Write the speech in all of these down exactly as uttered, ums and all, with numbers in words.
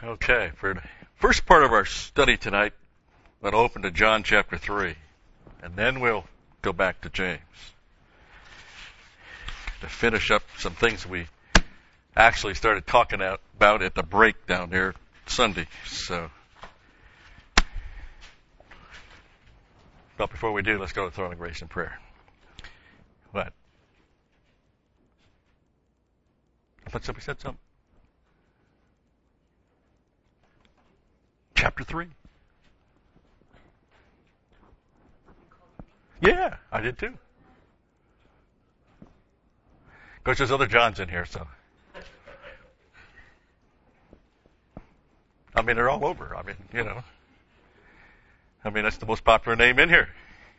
Okay, for the first part of our study tonight, we'll open to John chapter three, and then we'll go back to James to finish up some things we actually started talking out about at the break down there Sunday. So, but before we do, let's go to the throne of grace and prayer. What? I thought somebody said something. Chapter three. Yeah, I did too. Of course, there's other Johns in here, so. I mean, they're all over. I mean, you know. I mean, that's the most popular name in here.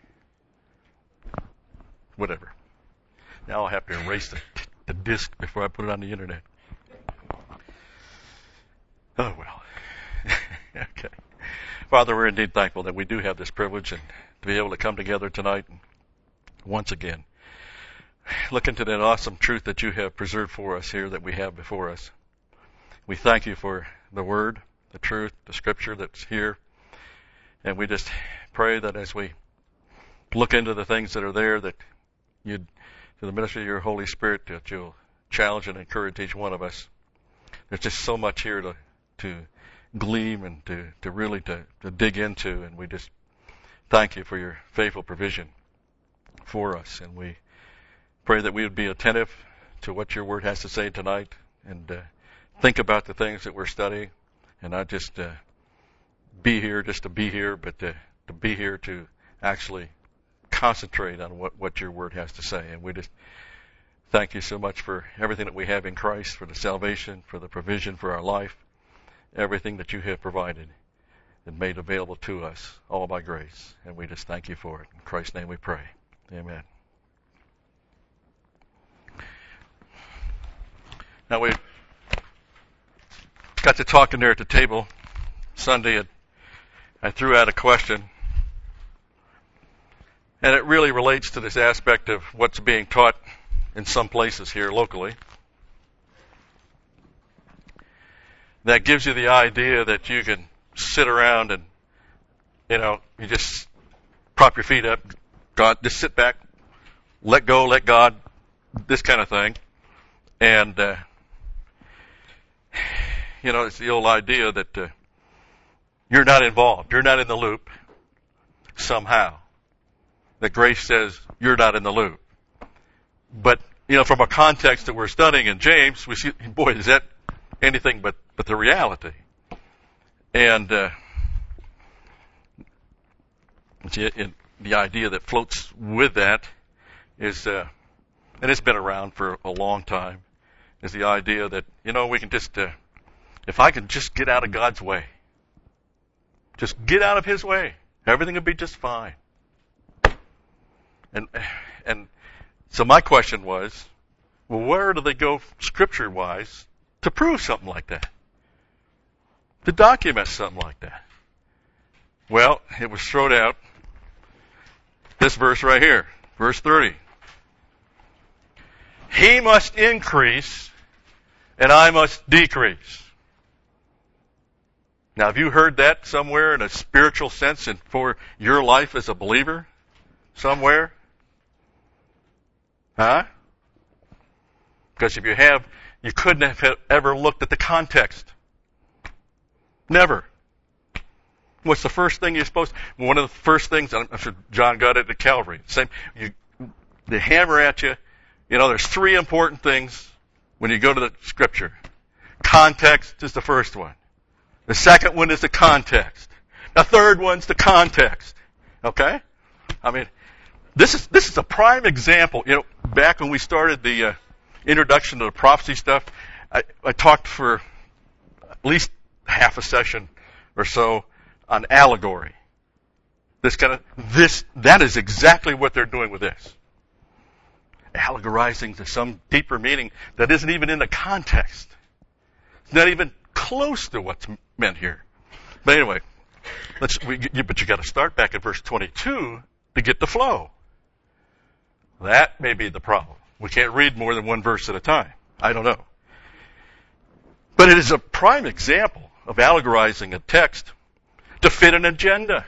Whatever. Now I'll have to erase the, the disc before I put it on the internet. Oh, well. Okay. Father, we're indeed thankful that we do have this privilege and to be able to come together tonight and once again look into that awesome truth that you have preserved for us here that we have before us. We thank you for the word, the truth, the scripture that's here. And we just pray that as we look into the things that are there, that you'd, through the ministry of your Holy Spirit, that you'll challenge and encourage each one of us. There's just so much here to, to glean and to, to really to, to dig into, and we just thank you for your faithful provision for us. And we pray that we would be attentive to what your word has to say tonight and uh, think about the things that we're studying and not just uh, be here just to be here, but to, to be here to actually concentrate on what, what your word has to say. And we just thank you so much for everything that we have in Christ, for the salvation, for the provision for our life, everything that you have provided and made available to us, all by grace. And we just thank you for it. In Christ's name we pray. Amen. Now we got to talking there at the table Sunday, and I threw out a question. And it really relates to this aspect of what's being taught in some places here locally. That gives you the idea that you can sit around and, you know, you just prop your feet up, God, just sit back, let go, let God, this kind of thing. And, uh, you know, it's the old idea that uh, you're not involved, you're not in the loop somehow. That grace says you're not in the loop. But, you know, from a context that we're studying in James, we see, boy, is that anything but, but the reality. And uh, the idea that floats with that is, uh, and it's been around for a long time, is the idea that, you know, we can just, uh, if I can just get out of God's way, just get out of His way, everything will be just fine. And and so my question was, well, where do they go scripture-wise to prove something like that? To document something like that? Well, it was thrown out, this verse right here, verse thirty. He must increase, and I must decrease. Now, have you heard that somewhere in a spiritual sense and for your life as a believer? Somewhere? Huh? Because if you have, you couldn't have ever looked at the context. Never. What's the first thing you're supposed to, one of the first things, I'm sure John got it at Calvary. Same, you, they hammer at you, you know, there's three important things when you go to the scripture. Context is the first one. The second one is the context. The third one's the context. Okay? I mean, This is this is a prime example. You know, back when we started the uh, introduction to the prophecy stuff, I, I talked for at least half a session or so on allegory. This kind of this that is exactly what they're doing with this. Allegorizing to some deeper meaning that isn't even in the context. It's not even close to what's meant here. But anyway, let's. We, but you got to start back at verse twenty-two to get the flow. That may be the problem. We can't read more than one verse at a time. I don't know. But it is a prime example of allegorizing a text to fit an agenda.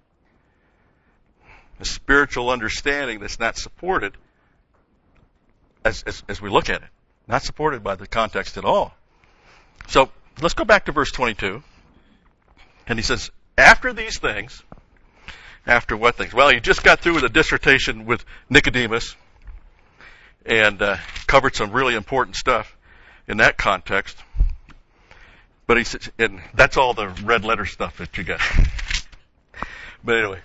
A spiritual understanding that's not supported as, as, as we look at it. Not supported by the context at all. So let's go back to verse twenty-two. And he says, after these things, after what things? Well, he just got through with a dissertation with Nicodemus and uh, covered some really important stuff in that context. But he says, and that's all the red letter stuff that you got. But anyway,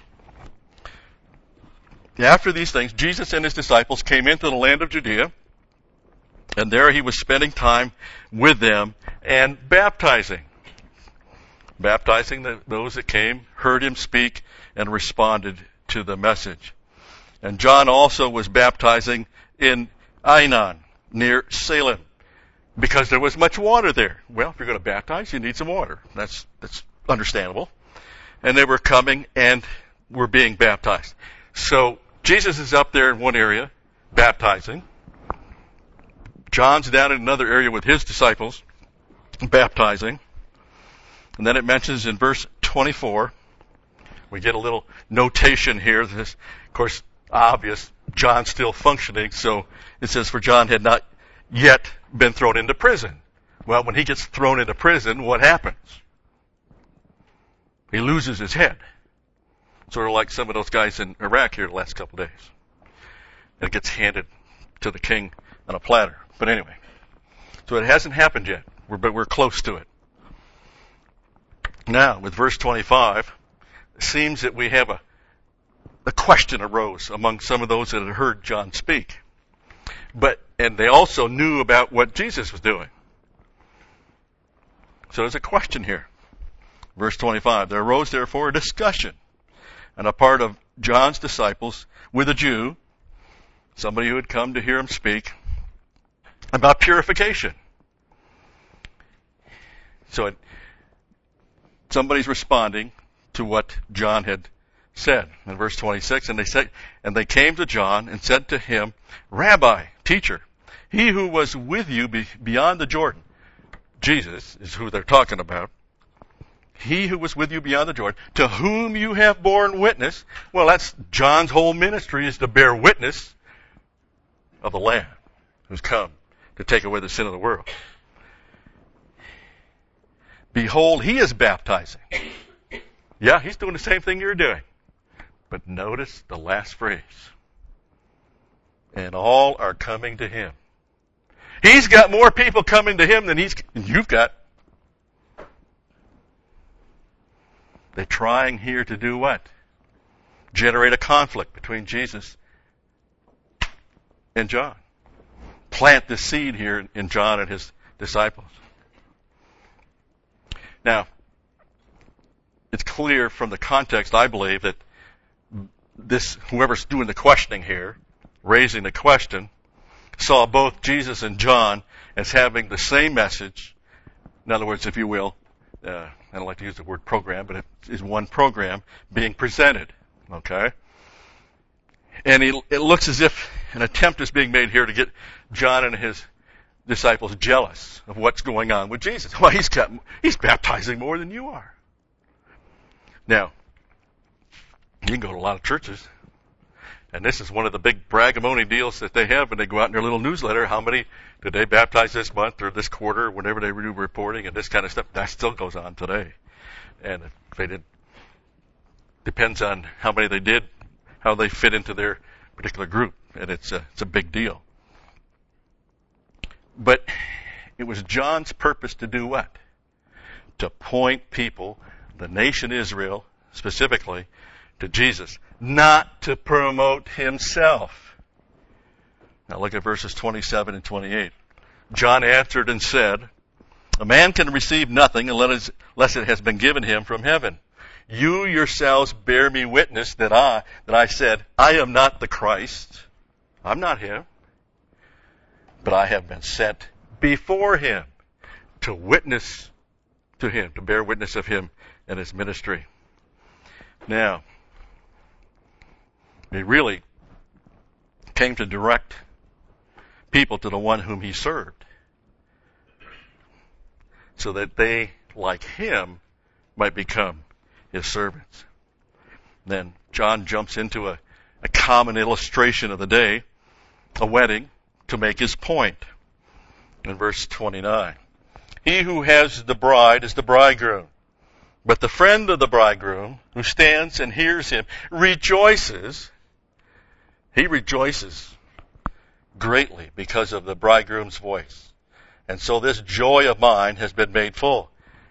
after these things, Jesus and his disciples came into the land of Judea, and there he was spending time with them and baptizing. Baptizing the, those that came, heard him speak, and responded to the message. And John also was baptizing in Ainon, near Salem, because there was much water there. Well, if you're going to baptize, you need some water. That's, that's understandable. And they were coming and were being baptized. So Jesus is up there in one area, baptizing. John's down in another area with his disciples, baptizing. And then it mentions in verse twenty-four, we get a little notation here. This, of course, obvious, John's still functioning, so it says, for John had not yet been thrown into prison. Well, when he gets thrown into prison, what happens? He loses his head. Sort of like some of those guys in Iraq here the last couple of days. And it gets handed to the king on a platter. But anyway, so it hasn't happened yet, we're, but we're close to it. Now, with verse twenty-five, it seems that we have a, a question arose among some of those that had heard John speak. But, and they also knew about what Jesus was doing. So there's a question here. Verse twenty-five, there arose therefore a discussion on a part of John's disciples with a Jew, somebody who had come to hear him speak, about purification. So it, somebody's responding to what John had said in verse twenty-six, and they said, and they came to John and said to him, Rabbi, teacher, he who was with you be, beyond the Jordan, Jesus is who they're talking about, he who was with you beyond the Jordan, to whom you have borne witness. Well, that's John's whole ministry, is to bear witness of the Lamb who's come to take away the sin of the world. Behold, he is baptizing. Yeah, he's doing the same thing you're doing. But notice the last phrase. And all are coming to him. He's got more people coming to him than he's, you've got. They're trying here to do what? Generate a conflict between Jesus and John. Plant the seed here in John and his disciples. Now, it's clear from the context, I believe, that this, whoever's doing the questioning here, raising the question, saw both Jesus and John as having the same message. In other words, if you will, uh, I don't like to use the word program, but it is one program being presented. Okay? And he, it looks as if an attempt is being made here to get John and his disciples jealous of what's going on with Jesus. Well, he's got, he's baptizing more than you are. Now, you can go to a lot of churches, and this is one of the big bragamony deals that they have when they go out in their little newsletter. How many did they baptize this month or this quarter, whenever they do reporting and this kind of stuff? That still goes on today. And if they did, depends on how many they did, how they fit into their particular group, and it's a, it's a big deal. But it was John's purpose to do what? To point people, the nation Israel specifically, to Jesus, not to promote himself. Now look at verses twenty-seven and twenty-eight. John answered and said, a man can receive nothing unless it has been given him from heaven. You yourselves bear me witness that I, that I said, I am not the Christ. I'm not him. But I have been sent before him to witness to him, to bear witness of him and his ministry. Now, he really came to direct people to the one whom he served, so that they like him might become his servants. Then John jumps into a, a common illustration of the day, a wedding, to make his point. In verse twenty-nine, he who has the bride is the bridegroom, but the friend of the bridegroom who stands and hears him rejoices. He rejoices greatly because of the bridegroom's voice. And so this joy of mine has been made full.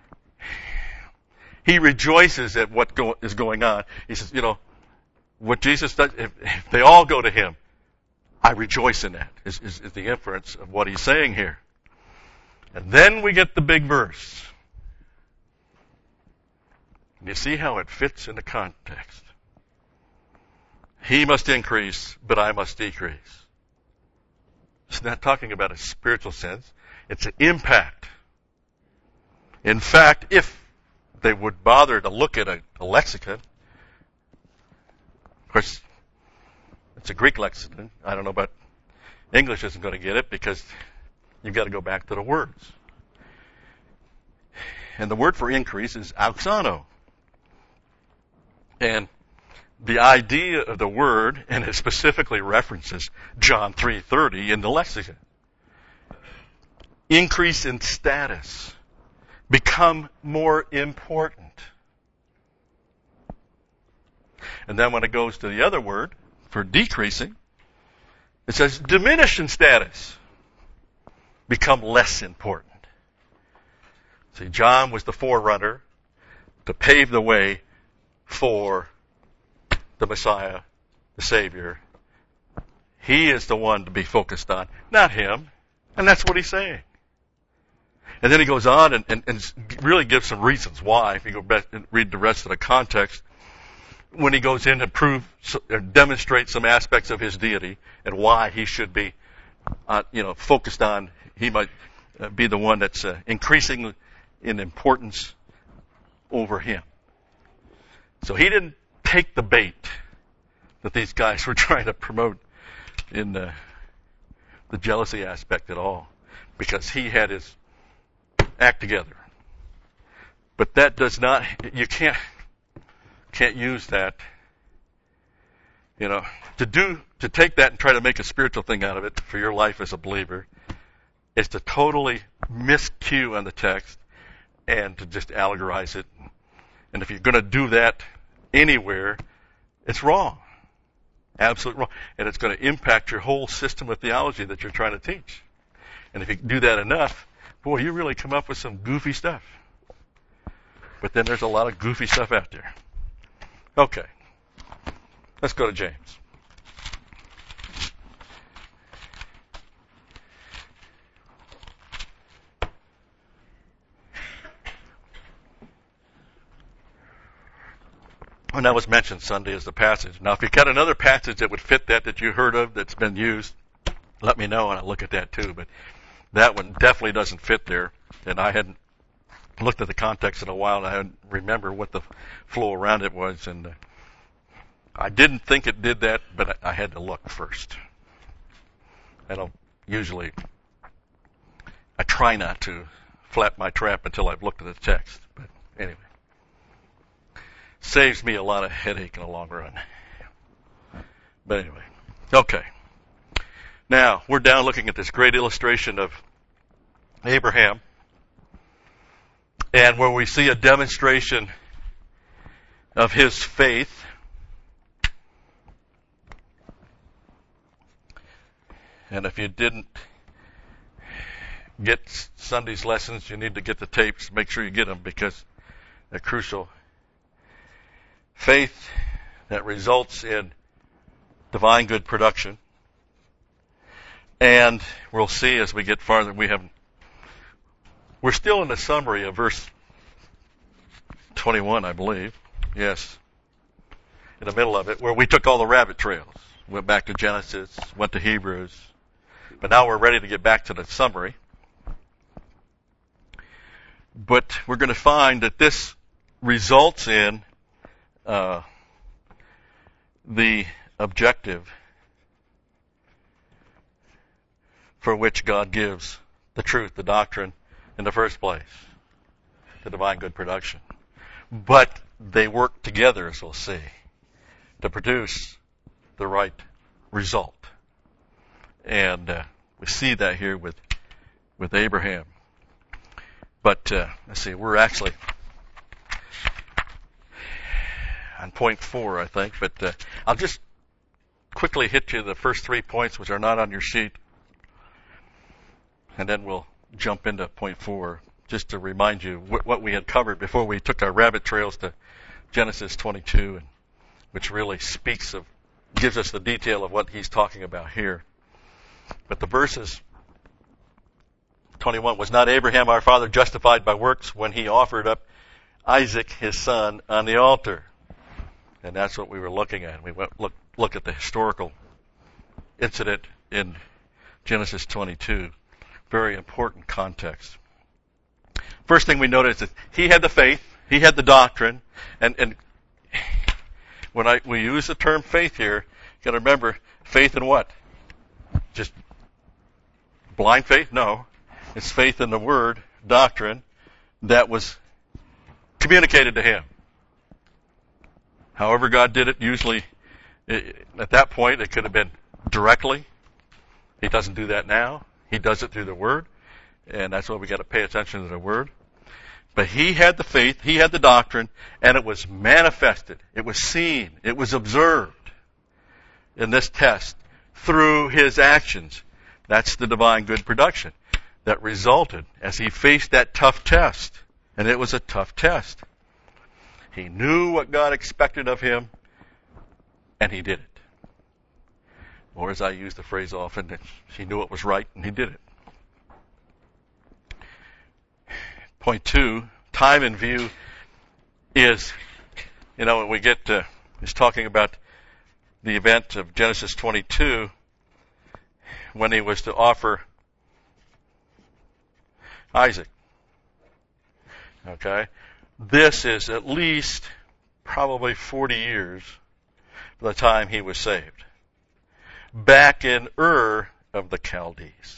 He rejoices at what go, is going on. He says, you know, what Jesus does, if, if they all go to him, I rejoice in that, is, is, is the inference of what he's saying here. And then we get the big verse. You see how it fits in the context. He must increase, but I must decrease. It's not talking about a spiritual sense. It's an impact. In fact, if they would bother to look at a, a lexicon, of course, it's a Greek lexicon. I don't know about English isn't going to get it because you've got to go back to the words. And the word for increase is auxano. And the idea of the word, and it specifically references John three thirty in the lexicon. Increase in status. Become more important. And then when it goes to the other word, for decreasing, it says diminish in status. Become less important. See, John was the forerunner to pave the way for the Messiah, the Savior. He is the one to be focused on, not him. And that's what he's saying. And then he goes on and, and, and really gives some reasons why. If you go back and read the rest of the context, when he goes in and prove, or demonstrate some aspects of his deity and why he should be, uh, you know, focused on, he might uh, be the one that's uh, increasing in importance over him. So he didn't take the bait that these guys were trying to promote in the, the jealousy aspect at all, because he had his act together. But that does not, you can't, can't use that, you know, to do, to take that and try to make a spiritual thing out of it for your life as a believer is to totally miscue on the text and to just allegorize it. And if you're going to do that anywhere, it's wrong. Absolutely wrong. And it's going to impact your whole system of theology that you're trying to teach. And if you do that enough, boy, you really come up with some goofy stuff. But then there's a lot of goofy stuff out there. Okay. Let's go to James. And that was mentioned Sunday as the passage. Now, if you got another passage that would fit that that you heard of that's been used, let me know and I'll look at that too. But that one definitely doesn't fit there. And I hadn't looked at the context in a while and I hadn't remember what the flow around it was. And uh, I didn't think it did that, but I, I had to look first. I don't usually, I try not to flap my trap until I've looked at the text. But anyway. Saves me a lot of headache in the long run. But anyway, okay. Now, we're down looking at this great illustration of Abraham, and where we see a demonstration of his faith. And if you didn't get Sunday's lessons, you need to get the tapes. Make sure you get them because they're crucial. Faith that results in divine good production. And we'll see as we get farther, we have, we're still in the summary of verse twenty-one, I believe. Yes. In the middle of it, where we took all the rabbit trails. Went back to Genesis, went to Hebrews. But now we're ready to get back to the summary. But we're going to find that this results in Uh, the objective for which God gives the truth, the doctrine, in the first place. the divine good production. But they work together, as we'll see, to produce the right result. And uh, we see that here with with Abraham. But uh, let's see, we're actually on point four, I think. But uh, I'll just quickly hit you the first three points, which are not on your sheet, and then we'll jump into point four, just to remind you what, what we had covered before we took our rabbit trails to Genesis twenty-two, and which really speaks of, gives us the detail of what he's talking about here. But the verses, twenty-one, was not Abraham our father justified by works when he offered up Isaac his son on the altar? And that's what we were looking at. We went look look at the historical incident in Genesis twenty-two. Very important context. First thing we notice is he had the faith, he had the doctrine, and, and when I we use the term faith here, you gotta remember, faith in what? Just blind faith? No. It's faith in the word, doctrine, that was communicated to him. However God did it, usually it, at that point it could have been directly. He doesn't do that now. He does it through the word, and that's why we got to pay attention to the word. But he had the faith, he had the doctrine, and it was manifested. It was seen. It was observed in this test through his actions. That's the divine good production that resulted as he faced that tough test. And it was a tough test. He knew what God expected of him, and he did it. Or as I use the phrase often, he knew it was right, and he did it. Point two, time in view is, you know, when we get to, he's talking about the event of Genesis twenty-two, when he was to offer Isaac. Okay? This is at least probably forty years from the time he was saved. Back in Ur of the Chaldees.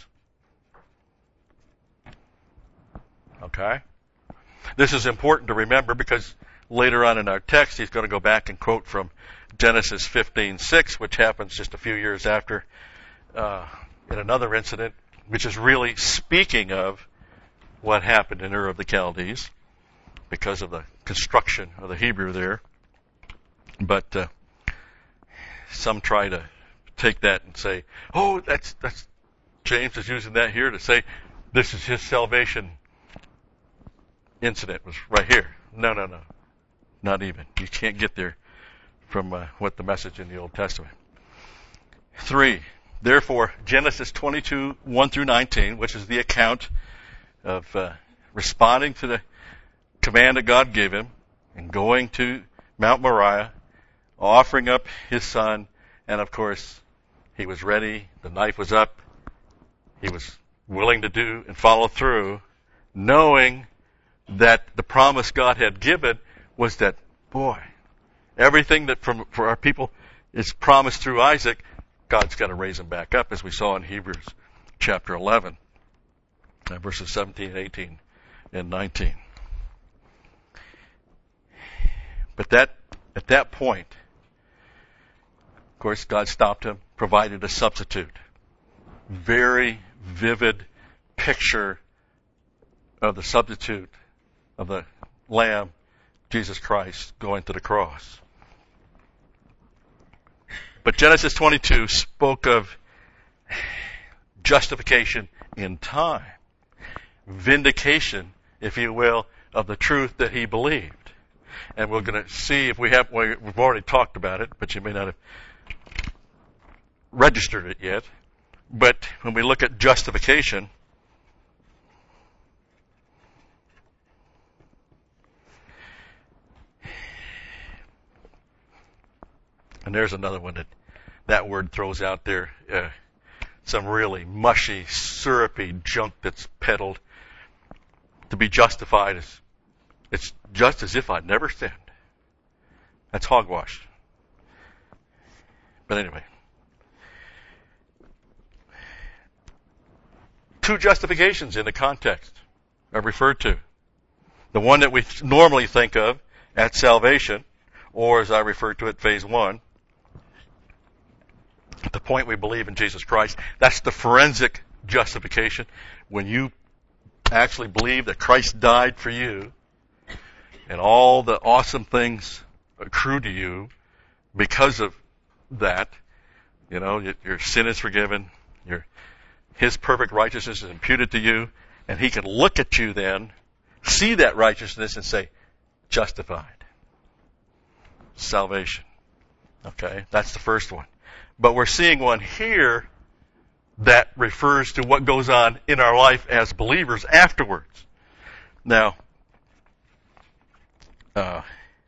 Okay? This is important to remember because later on in our text he's going to go back and quote from Genesis fifteen six, which happens just a few years after uh, in another incident, which is really speaking of what happened in Ur of the Chaldees because of the construction of the Hebrew there. But uh, some try to take that and say, oh, that's that's James is using that here to say this is his salvation incident was right here. No, no, no. Not even. You can't get there from uh, what the message in the Old Testament. Three, therefore, Genesis twenty-two, one through nineteen, which is the account of uh, responding to the command that God gave him and going to Mount Moriah, offering up his son, and of course, he was ready, the knife was up, he was willing to do and follow through, knowing that the promise God had given was that, boy, everything that from for our people is promised through Isaac, God's got to raise him back up, as we saw in Hebrews chapter eleven, verses seventeen, eighteen, and nineteen. But that at that point, of course, God stopped him, provided a substitute. Very vivid picture of the substitute of the Lamb, Jesus Christ, going to the cross. But Genesis twenty-two spoke of justification in time. Vindication, if you will, of the truth that he believed. And we're going to see if we have, well, we've already talked about it, but you may not have registered it yet. But when we look at justification, and there's another one that that word throws out there, uh, some really mushy, syrupy junk that's peddled. To be justified is, it's just as if I'd never sinned. That's hogwash. But anyway. Two justifications in the context are referred to. The one that we normally think of at salvation, or as I refer to it, phase one, at the point we believe in Jesus Christ, that's the forensic justification. When you actually believe that Christ died for you, and all the awesome things accrue to you because of that, you know, your sin is forgiven, your His perfect righteousness is imputed to you, and He can look at you then, see that righteousness, and say, justified. Salvation. Okay, that's the first one. But we're seeing one here that refers to what goes on in our life as believers afterwards. Now, uh,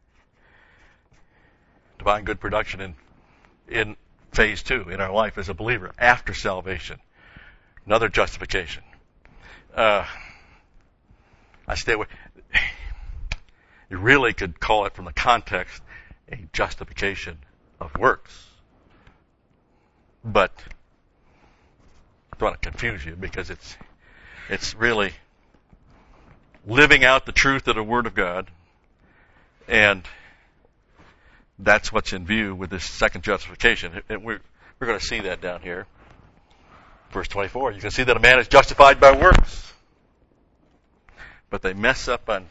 divine good production in in phase two in our life as a believer after salvation. Another justification. Uh, I stay away. You really could call it from the context a justification of works. But I don't want to confuse you because it's it's really living out the truth of the Word of God, and that's what's in view with this second justification. And we're we're going to see that down here. Verse twenty-four, you can see that a man is justified by works. But they mess up on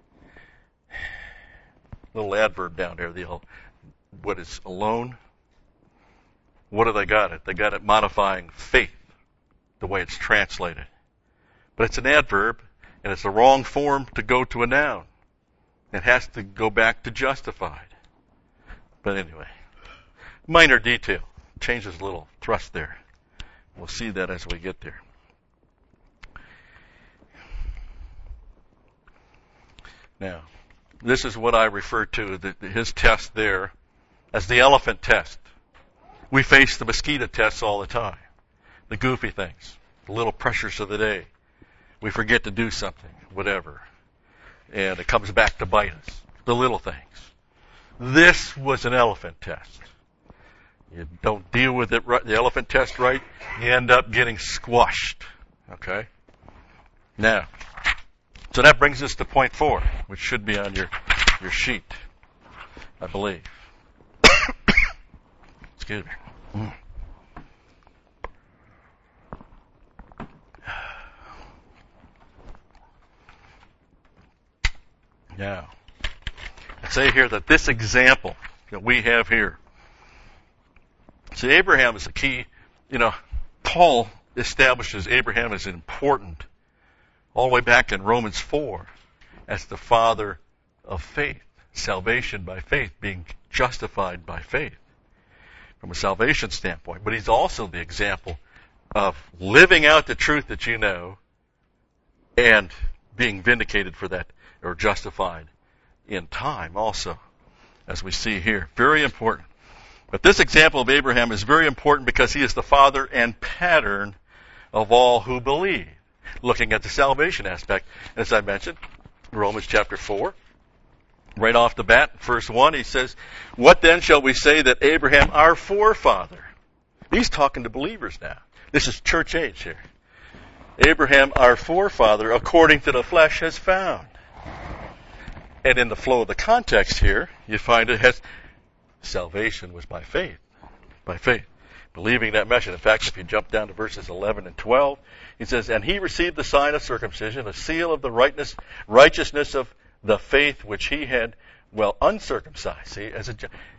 a little adverb down there, the what is alone. What have they got it? They got it modifying faith, the way it's translated. But it's an adverb, and it's the wrong form to go to a noun. It has to go back to justified. But anyway, minor detail. Changes a little thrust there. We'll see that as we get there. Now, this is what I refer to, the, his test there, as the elephant test. We face the mosquito tests all the time. The goofy things, the little pressures of the day. We forget to do something, whatever. And it comes back to bite us. The little things. This was an elephant test. You don't deal with it right, the elephant test right, you end up getting squashed. Okay? Now, so that brings us to point four, which should be on your, your sheet, I believe. Excuse me. Mm. Now, I say here that this example that we have here, see, Abraham is a key, you know, Paul establishes Abraham as important all the way back in Romans four as the father of faith, salvation by faith, being justified by faith from a salvation standpoint. But he's also the example of living out the truth that you know and being vindicated for that, or justified in time also, as we see here. Very important. But this example of Abraham is very important because he is the father and pattern of all who believe. Looking at the salvation aspect, as I mentioned, Romans chapter four, right off the bat, verse one, he says, "What then shall we say that Abraham, our forefather?" He's talking to believers now. This is church age here. "Abraham, our forefather, according to the flesh, has found." And in the flow of the context here, you find it has salvation was by faith. By faith. Believing that message. In fact, if you jump down to verses eleven and twelve, he says, "And he received the sign of circumcision, a seal of the rightness, righteousness of the faith which he had, well, uncircumcised." See, as a,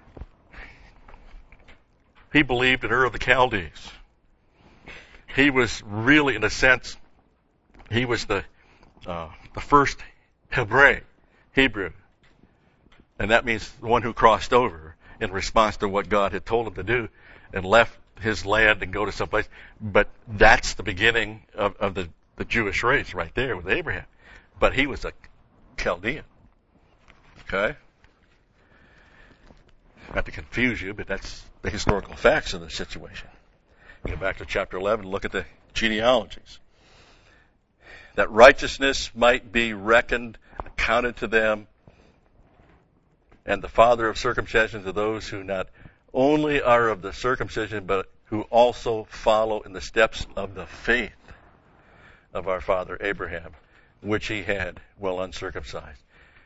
he believed in Ur of the Chaldees. He was really, in a sense, he was the uh, the first Hebreu, Hebrew. And that means the one who crossed over in response to what God had told him to do and left his land and go to someplace. But that's the beginning of, of the, the Jewish race right there with Abraham. But he was a Chaldean. Okay? Not to confuse you, but that's the historical facts of the situation. You go back to chapter eleven and look at the genealogies. That righteousness might be reckoned, accounted to them, and the father of circumcision to those who not only are of the circumcision, but who also follow in the steps of the faith of our father Abraham, which he had while uncircumcised.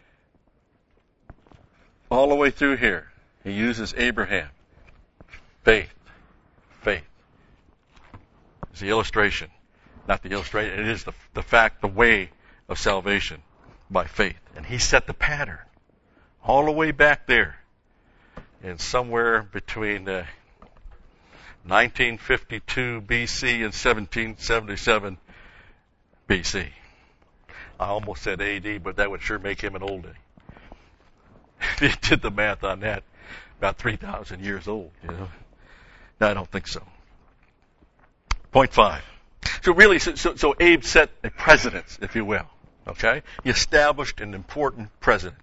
All the way through here, he uses Abraham. Faith. Faith. It's the illustration. Not the illustration. It is the, the fact, the way of salvation by faith. And he set the pattern all the way back there. And somewhere between uh, nineteen fifty-two B C and seventeen seventy-seven B C. I almost said A D, but that would sure make him an oldie. If you did the math on that, about three thousand years old, you know. No, I don't think so. Point five. So really, so, so, so Abe set a precedence, if you will. Okay? He established an important precedence.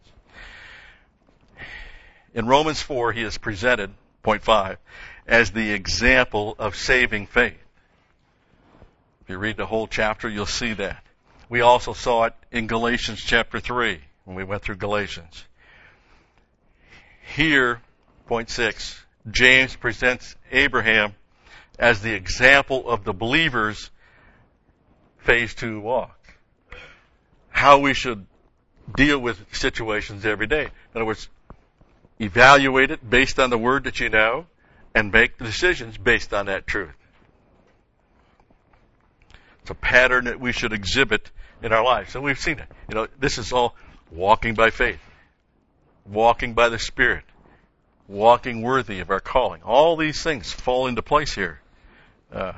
In Romans four, he is presented, point five, as the example of saving faith. If you read the whole chapter, you'll see that. We also saw it in Galatians chapter three, when we went through Galatians. Here, point six, James presents Abraham as the example of the believer's phase two walk. How we should deal with situations every day. In other words, evaluate it based on the word that you know and make the decisions based on that truth. It's a pattern that we should exhibit in our lives. And we've seen it. You know, this is all walking by faith, walking by the Spirit, walking worthy of our calling. All these things fall into place here. Uh,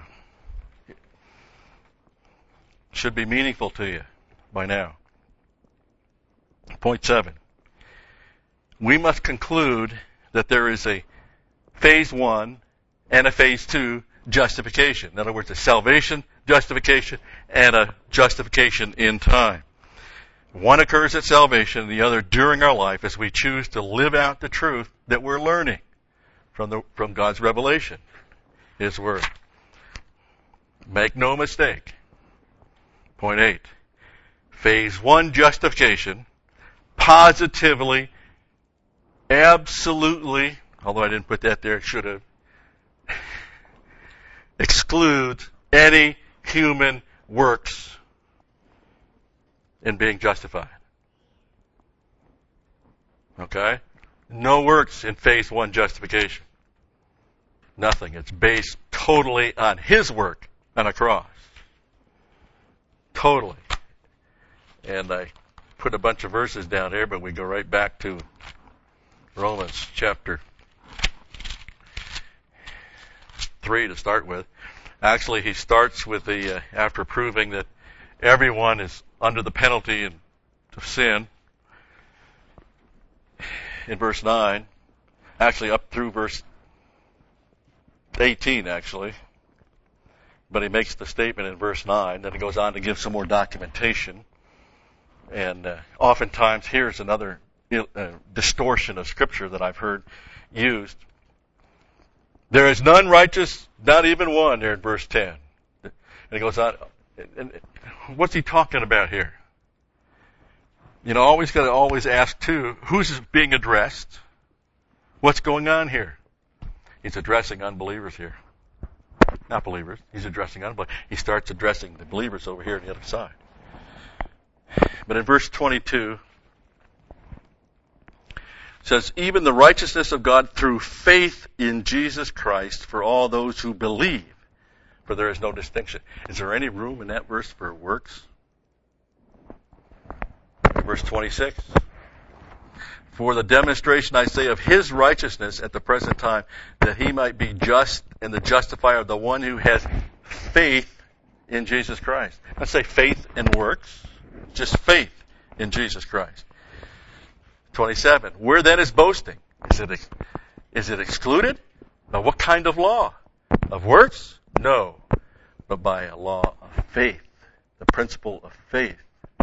should be meaningful to you by now. Point seven. We must conclude that there is a phase one and a phase two justification. In other words, a salvation justification and a justification in time. One occurs at salvation, the other during our life as we choose to live out the truth that we're learning from the from God's revelation, His Word. Make no mistake. Point eight. Phase one justification positively, absolutely, although I didn't put that there, should have, excludes any human works in being justified. Okay? No works in phase one justification. Nothing. It's based totally on His work on a cross. Totally. And I put a bunch of verses down here, but we go right back to Romans chapter three to start with. Actually, he starts with the, uh, after proving that everyone is under the penalty of sin, in verse nine, actually up through verse eighteen, actually. But he makes the statement in verse nine, then he goes on to give some more documentation. And uh, oftentimes, here's another uh, distortion of Scripture that I've heard used. There is none righteous, not even one, there in verse ten. And he goes on, and what's he talking about here? You know, always got to always ask, too, who's being addressed? What's going on here? He's addressing unbelievers here. Not believers. He's addressing unbelievers. He starts addressing the believers over here on the other side. But in verse twenty-two, it says, even the righteousness of God through faith in Jesus Christ for all those who believe, for there is no distinction. Is there any room in that verse for works? Verse twenty-six, for the demonstration, I say, of His righteousness at the present time, that He might be just and the justifier of the one who has faith in Jesus Christ. Let's say faith and works. Just faith in Jesus Christ. twenty-seven. Where then is boasting? Is it, is it excluded? Now, what kind of law? Of works? No. But by a law of faith. The principle of faith.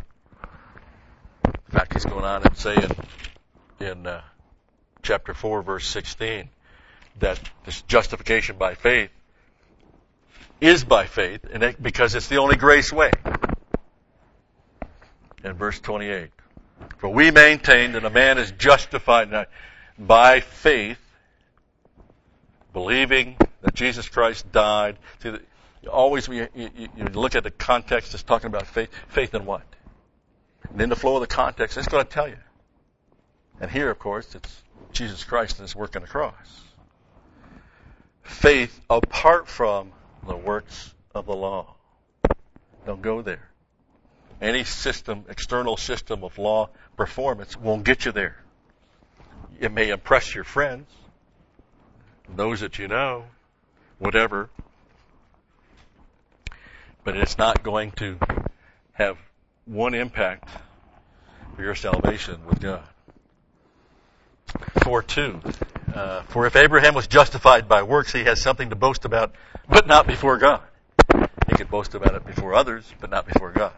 In fact, he's going on and saying in uh, chapter four, verse sixteen, that this justification by faith is by faith, and it, because it's the only grace way. In verse twenty-eight, for we maintain that a man is justified by faith, believing that Jesus Christ died. See, always when you, you, you look at the context, it's talking about faith. Faith in what? And in the flow of the context, it's going to tell you. And here, of course, it's Jesus Christ and his work on the cross. Faith apart from the works of the law. Don't go there. Any system, external system of law performance won't get you there. It may impress your friends, those that you know, whatever, but it's not going to have one impact for your salvation with God. four two. Uh, for if Abraham was justified by works, he has something to boast about, but not before God. He could boast about it before others, but not before God.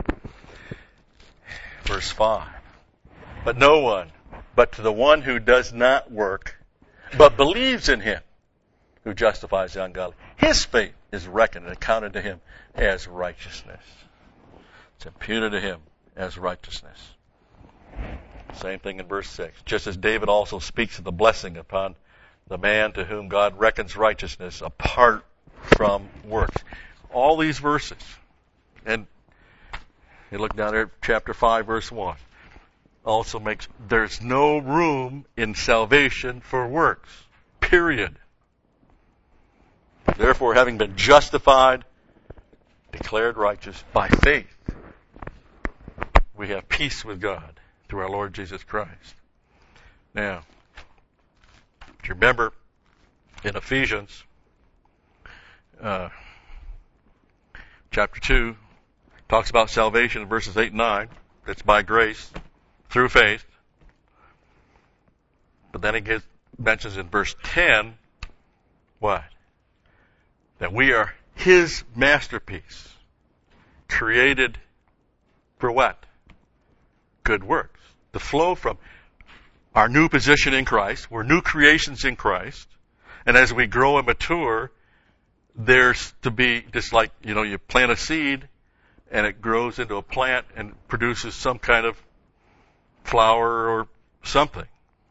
Verse five. But no one, but to the one who does not work, but believes in him who justifies the ungodly, his faith is reckoned and accounted to him as righteousness. It's imputed to him as righteousness. Same thing in verse six. Just as David also speaks of the blessing upon the man to whom God reckons righteousness apart from works. All these verses. And you look down there at chapter five, verse one. Also makes, there's no room in salvation for works. Period. Therefore, having been justified, declared righteous by faith, we have peace with God through our Lord Jesus Christ. Now, do you remember in Ephesians uh, chapter two, talks about salvation in verses eight and nine. That's by grace, through faith. But then it gives, mentions in verse ten, what? That we are his masterpiece, created for what? Good works. To flow from our new position in Christ. We're new creations in Christ. And as we grow and mature, there's to be, just like, you know, you plant a seed and it grows into a plant and produces some kind of flower or something.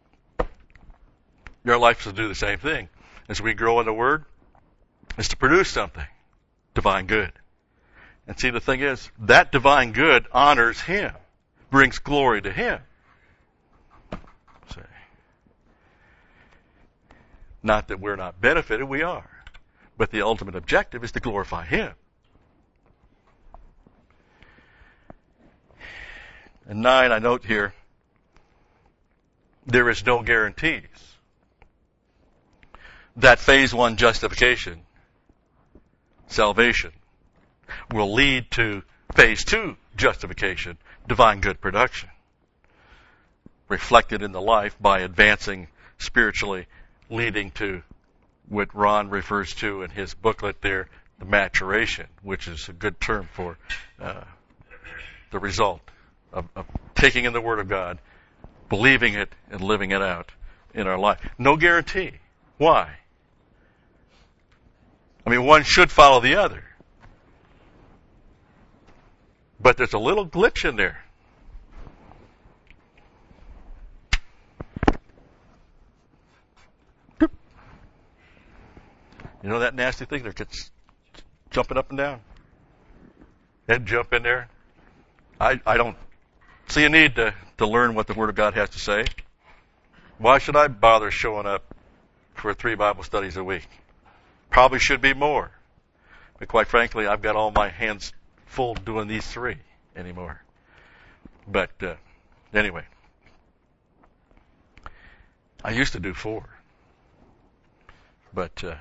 Your life is to do the same thing. As we grow in the Word, is to produce something. Divine good. And see, the thing is, that divine good honors him, brings glory to him. See? Not that we're not benefited, we are. But the ultimate objective is to glorify him. And nine, I note here, there is no guarantees that phase one justification, salvation, will lead to phase two justification, divine good production, reflected in the life by advancing spiritually, leading to what Ron refers to in his booklet there, the maturation, which is a good term for uh, the result of, of taking in the Word of God, believing it, and living it out in our life. No guarantee. Why? I mean, one should follow the other. But there's a little glitch in there. You know that nasty thing that gets jumping up and down? Head jump in there. I, I don't see a need to, to learn what the Word of God has to say. Why should I bother showing up for three Bible studies a week? Probably should be more. But quite frankly, I've got all my hands full doing these three anymore. But uh, anyway, I used to do four. But uh,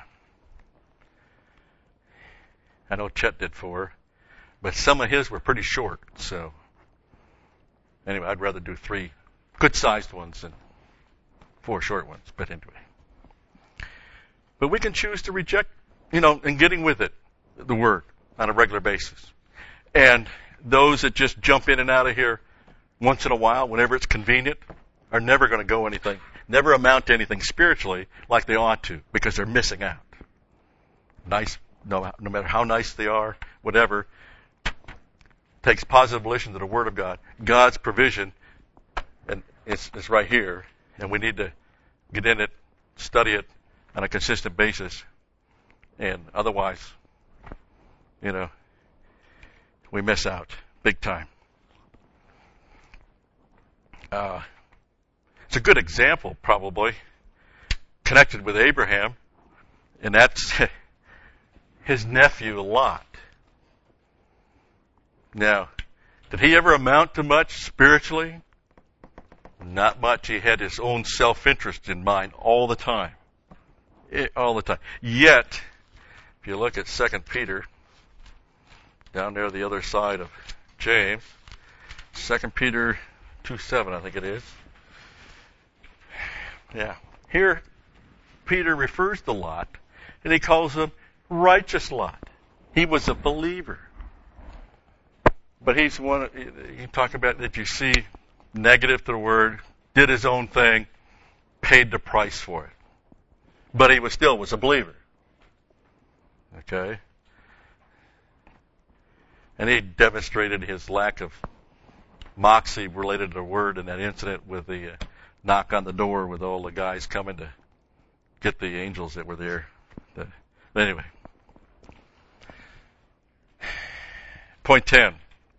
I know Chet did four. But some of his were pretty short. So anyway, I'd rather do three good-sized ones than four short ones. But anyway. But we can choose to reject, you know, and getting with it, the Word, on a regular basis. And those that just jump in and out of here once in a while, whenever it's convenient, are never going to go anything, never amount to anything spiritually like they ought to, because they're missing out. Nice, no, no matter how nice they are, whatever, takes positive volition to the Word of God. God's provision, and it's, it's right here, and we need to get in it, study it on a consistent basis, and otherwise, you know, we miss out big time. Uh, it's a good example, probably, connected with Abraham, and that's his nephew Lot. Now, did he ever amount to much spiritually? Not much. He had his own self-interest in mind all the time. It, all the time. Yet, if you look at Second Peter, down there the other side of James, Second Peter two seven, I think it is. Yeah. Here, Peter refers to Lot, and he calls him righteous Lot. He was a believer. But he's one, you talk about that you see negative to the word, did his own thing, paid the price for it. But he was still was a believer. Okay? And he demonstrated his lack of moxie related to the word in that incident with the uh, knock on the door with all the guys coming to get the angels that were there. The, anyway. Point ten.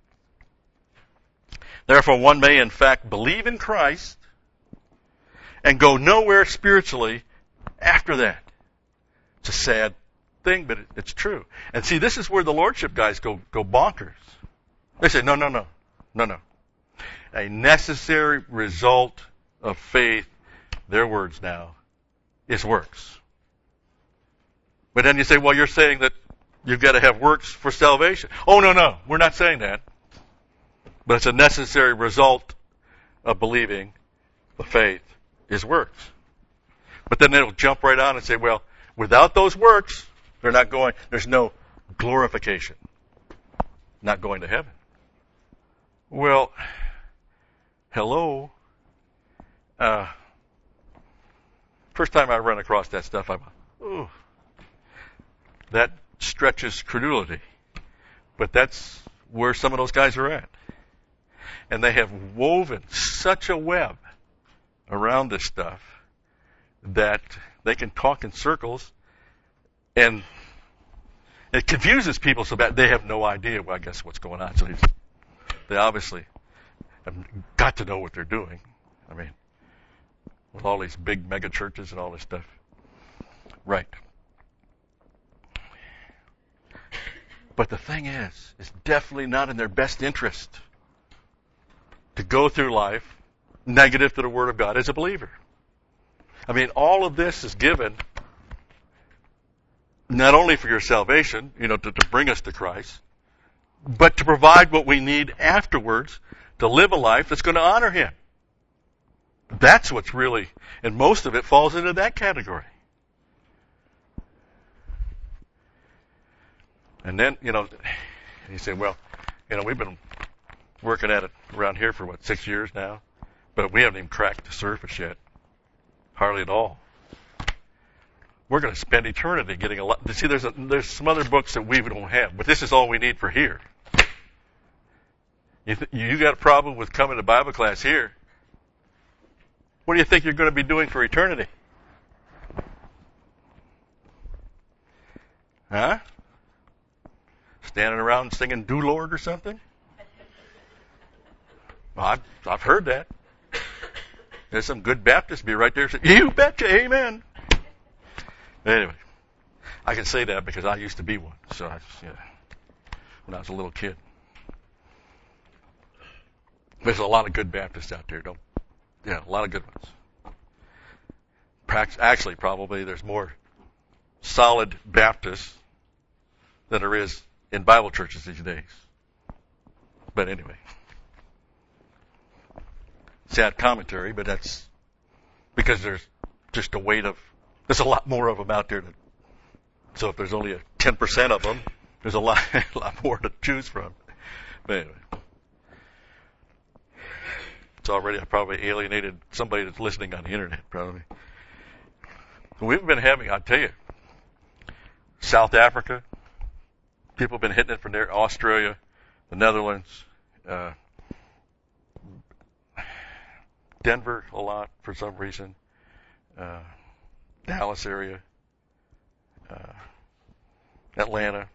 Therefore, one may in fact believe in Christ and go nowhere spiritually after that. It's a sad thing, but it, it's true. And see, this is where the Lordship guys go, go bonkers. They say, no, no, no, no, no. A necessary result of faith, their words now, is works. But then you say, well, you're saying that you've got to have works for salvation. Oh, no, no, we're not saying that. But it's a necessary result of believing the faith is works. But then it'll jump right on and say, well, without those works, they're not going, there's no glorification. Not going to heaven. Well, hello. Uh, first time I run across that stuff, I'm, ooh, that stretches credulity. But that's where some of those guys are at. And they have woven such a web around this stuff that they can talk in circles, and it confuses people so bad they have no idea, well, I guess, what's going on. So they obviously have got to know what they're doing. I mean, with all these big mega churches and all this stuff. Right. But the thing is, it's definitely not in their best interest to go through life negative to the Word of God as a believer. I mean, all of this is given not only for your salvation, you know, to, to bring us to Christ, but to provide what we need afterwards to live a life that's going to honor Him. That's what's really, and most of it falls into that category. And then, you know, you say, well, you know, we've been working at it around here for, what, six years now? But we haven't even cracked the surface yet. Hardly at all. We're going to spend eternity getting a lot. See, there's a, there's some other books that we don't have, but this is all we need for here. You, th- you got a problem with coming to Bible class here. What do you think you're going to be doing for eternity? Huh? Standing around singing "Do Lord" or something? Well, I've, I've heard that. There's some good Baptists be right there saying, "You betcha, amen." Anyway, I can say that because I used to be one. So, I, yeah, when I was a little kid. There's a lot of good Baptists out there, don't? Yeah, a lot of good ones. Actually, probably there's more solid Baptists than there is in Bible churches these days. But anyway, sad commentary, but that's because there's just a weight of, there's a lot more of them out there. To, so if there's only a ten percent of them, there's a lot, a lot more to choose from. But anyway, it's already, I probably alienated somebody that's listening on the internet, probably. We've been having, I'll tell you, South Africa, people have been hitting it from there, Australia, the Netherlands, uh, Denver a lot for some reason, uh, Dallas area, uh, Atlanta,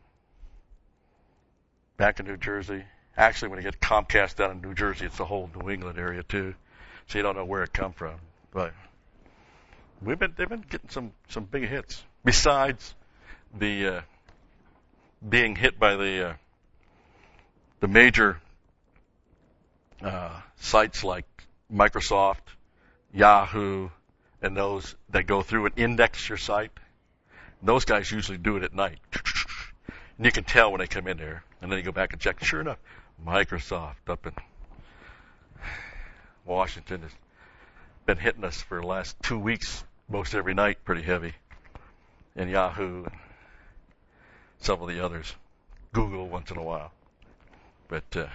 back in New Jersey. Actually, when you get Comcast down in New Jersey, it's the whole New England area too. so you don't know where it come from. But we've been they've been getting some some big hits. Besides the uh, being hit by the uh, the major uh, sites like Microsoft, Yahoo, and those that go through and index your site, those guys usually do it at night. And you can tell when they come in there, and then you go back and check. Sure enough, Microsoft up in Washington has been hitting us for the last two weeks, most every night, pretty heavy. And Yahoo and some of the others. Google once in a while. But uh,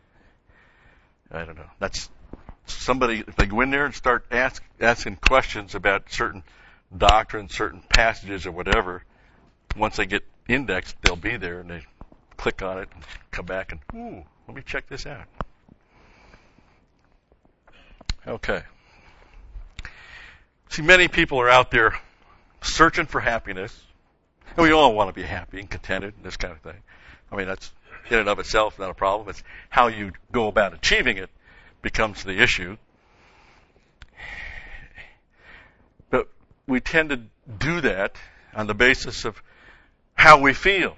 I don't know. That's somebody, if they go in there and start ask, asking questions about certain doctrines, certain passages or whatever, once they get indexed, they'll be there and they click on it and come back and, ooh, let me check this out. Okay. See, many people are out there searching for happiness. And we all want to be happy and contented and this kind of thing. I mean, that's in and of itself not a problem. It's how you go about achieving it becomes the issue. But we tend to do that on the basis of how we feel.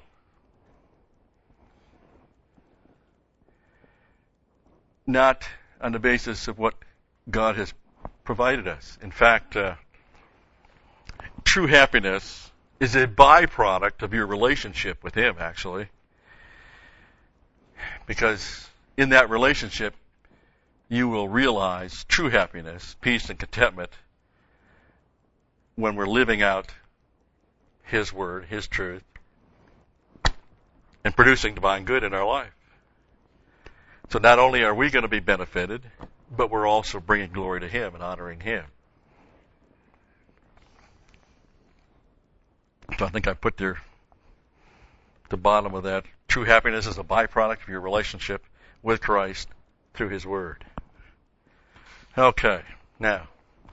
Not on the basis of what God has provided us. In fact, uh, true happiness is a byproduct of your relationship with Him, actually. Because in that relationship, you will realize true happiness, peace, and contentment when we're living out His Word, His truth, and producing divine good in our life. So not only are we going to be benefited, but we're also bringing glory to Him and honoring Him. So I think I put there the bottom of that. True happiness is a byproduct of your relationship with Christ through His Word. Okay, now,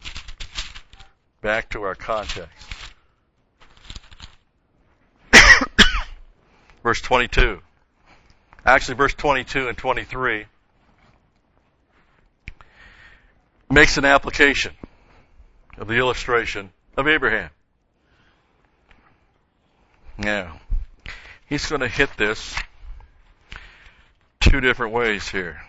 back to our context. Verse twenty-two. Actually, verse twenty-two and twenty-three makes an application of the illustration of Abraham. Now, he's going to hit this two different ways here.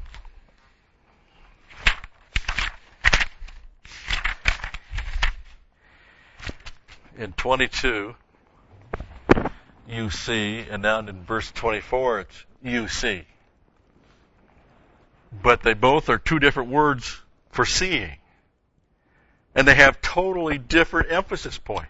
In twenty-two, you see, and now in verse twenty-four, it's you see. But they both are two different words for seeing. And they have totally different emphasis points.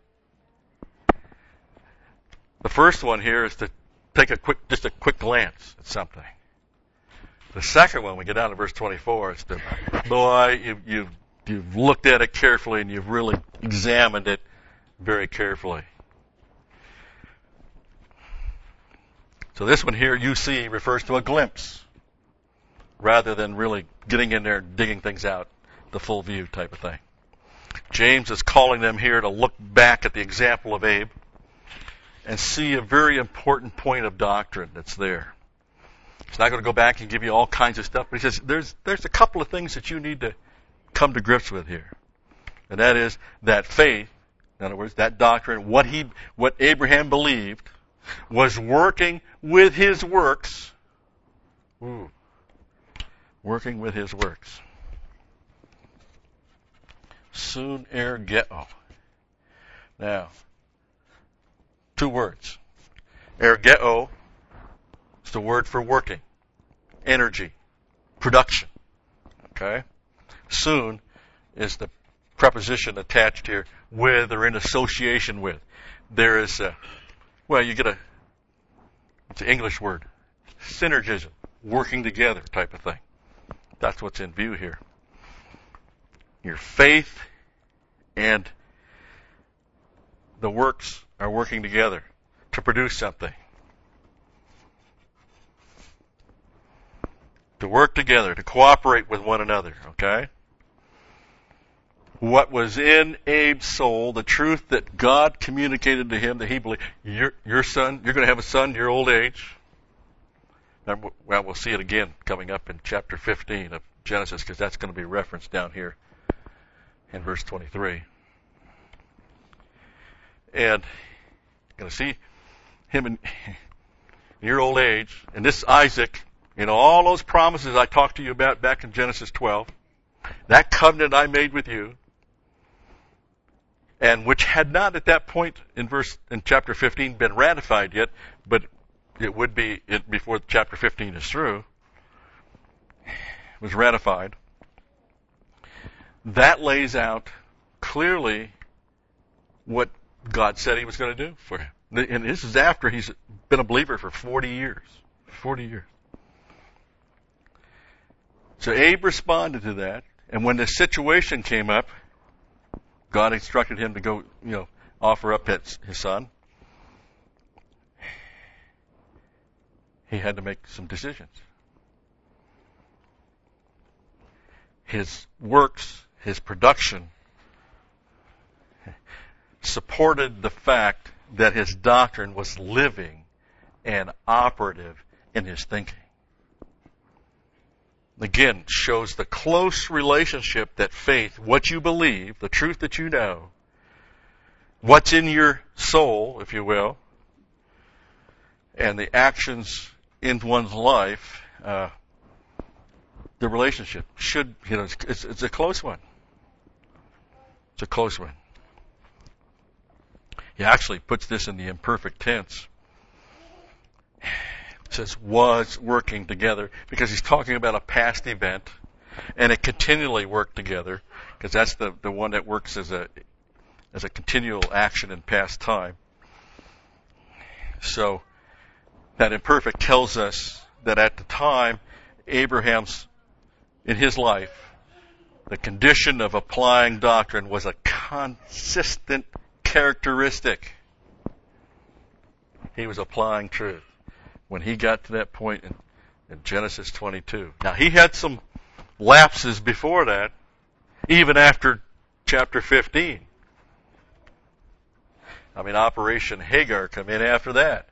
The first one here is to take a quick, just a quick glance at something. The second one, we get down to verse twenty-four, is to, boy, you, you've, you've looked at it carefully and you've really examined it very carefully. So this one here, you see, refers to a glimpse, rather than really getting in there and digging things out, the full view type of thing. James is calling them here to look back at the example of Abe and see a very important point of doctrine that's there. He's not going to go back and give you all kinds of stuff, but he says there's there's a couple of things that you need to come to grips with here. And that is that faith, in other words, that doctrine, what he what Abraham believed, was working with his works. Ooh. Working with his works. Soon ergeo. Now, two words. Ergeo is the word for working, energy, production. Okay? Soon is the preposition attached here, with or in association with. There is a, well, you get a, it's an English word, synergism, working together type of thing. That's what's in view here. Your faith and the works are working together to produce something. To work together, to cooperate with one another, okay? What was in Abe's soul, the truth that God communicated to him that he believed, your, your son, you're going to have a son in your old age. Well, we'll see it again coming up in chapter fifteen of Genesis, because that's going to be referenced down here in verse twenty-three. And you're going to see him in, in your old age, and this Isaac, you know, all those promises I talked to you about back in Genesis twelve, that covenant I made with you, and which had not at that point in verse in chapter fifteen been ratified yet, but it would be it before chapter fifteen is through, was ratified. That lays out clearly what God said he was going to do for him. And this is after he's been a believer for forty years. forty years. So Abe responded to that, and when the situation came up, God instructed him to go, you know, offer up his, his son. He had to make some decisions. His works, his production, supported the fact that his doctrine was living and operative in his thinking. Again, shows the close relationship that faith, what you believe, the truth that you know, what's in your soul, if you will, and the actions in one's life, uh, the relationship should, you know, it's, it's, it's a close one. It's a close one. He actually puts this in the imperfect tense. It says was working together, because he's talking about a past event, and it continually worked together, because that's the, the one that works as a as a continual action in past time. So that imperfect tells us that at the time, Abraham's, in his life, the condition of applying doctrine was a consistent characteristic. He was applying truth when he got to that point in, in Genesis twenty-two. Now, he had some lapses before that, even after chapter fifteen. I mean, Operation Hagar come in after that.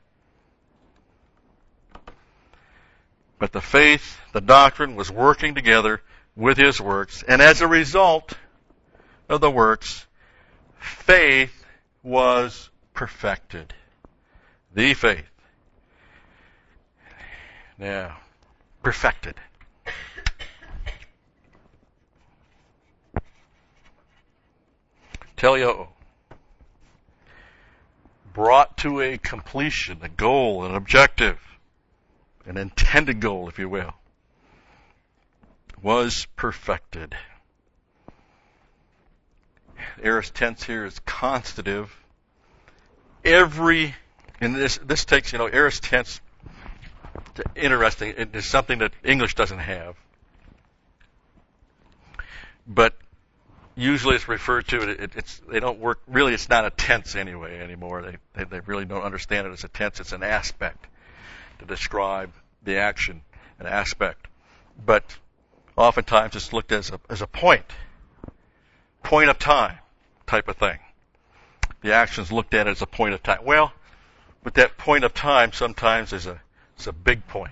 But the faith, the doctrine was working together with his works, and as a result of the works, faith was perfected. The faith. Now, perfected. Teleo. Brought to a completion, a goal, an objective, an intended goal, if you will, was perfected. Aorist tense here is constative. Every, and this this takes, you know, aorist tense, interesting. It is something that English doesn't have. But usually it's referred to, it, it's, they don't work, really it's not a tense anyway anymore. They, they, they really don't understand it as a tense. It's an aspect to describe the action, an aspect. But oftentimes it's looked as a, as a point, point of time type of thing. The action's looked at as a point of time. Well, but that point of time sometimes is a, is a big point.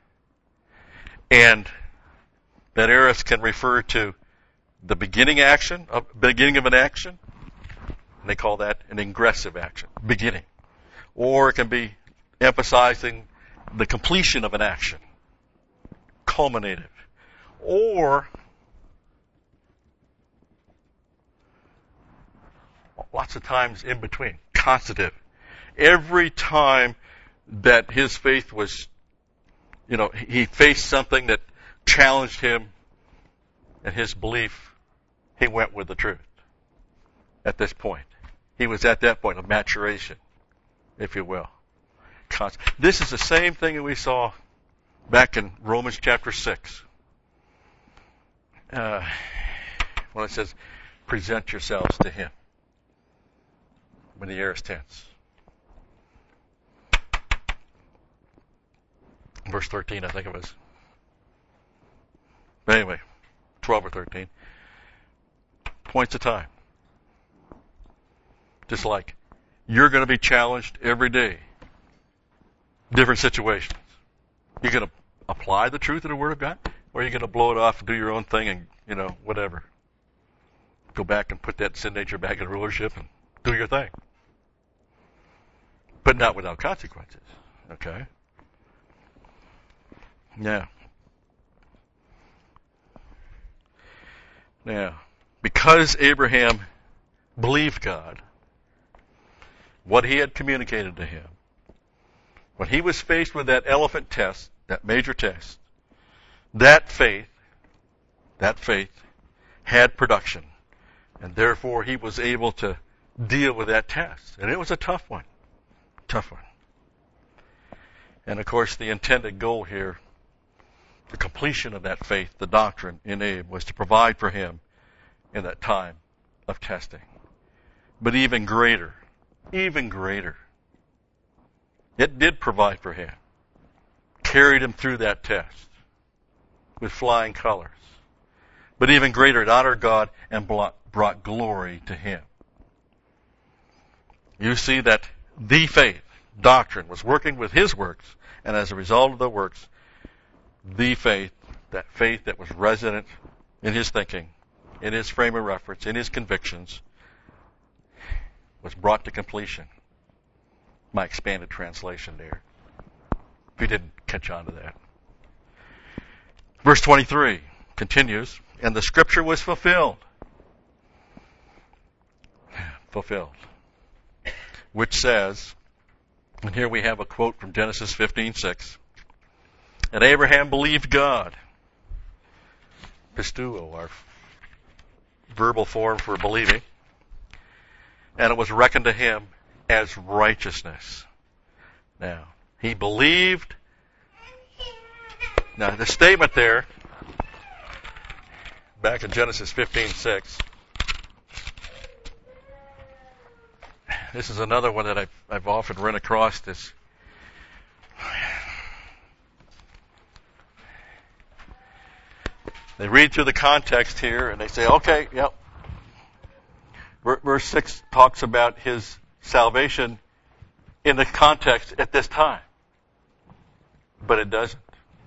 And that aorist can refer to the beginning action, uh, beginning of an action, and they call that an ingressive action, beginning. Or it can be emphasizing the completion of an action, culminative. Or lots of times in between, constative. Every time that his faith was, you know, he faced something that challenged him and his belief, he went with the truth at this point. He was at that point of maturation, if you will. This is the same thing that we saw back in Romans chapter six. Uh, when it says, present yourselves to him. When the aorist tense. Verse thirteen, I think it was. But anyway, twelve or thirteen. Points of time. Just like you're going to be challenged every day. Different situations. You going to apply the truth of the Word of God? Or are you going to blow it off and do your own thing and, you know, whatever? Go back and put that sin nature back in rulership and do your thing. But not without consequences. Okay? Yeah. Now, because Abraham believed God, what he had communicated to him, when he was faced with that elephant test, that major test, that faith, that faith had production. And therefore he was able to deal with that test. And it was a tough one. Tough one. And of course the intended goal here, the completion of that faith, the doctrine in Abe, was to provide for him in that time of testing. But even greater, even greater, it did provide for him. Carried him through that test with flying colors. But even greater, it honored God and brought glory to him. You see that the faith, doctrine, was working with his works, and as a result of the works, the faith, that faith that was resident in his thinking, in his frame of reference, in his convictions, was brought to completion. My expanded translation there. If you didn't catch on to that. Verse twenty-three continues, and the scripture was fulfilled. Fulfilled. Which says, and here we have a quote from Genesis fifteen six. And Abraham believed God. Pisteuo, our verbal form for believing. And it was reckoned to him as righteousness. Now, he believed. Now, the statement there, back in Genesis fifteen six, this is another one that I've, I've often run across this. They read through the context here and they say, okay, yep. Verse six talks about his salvation in the context at this time. But it doesn't.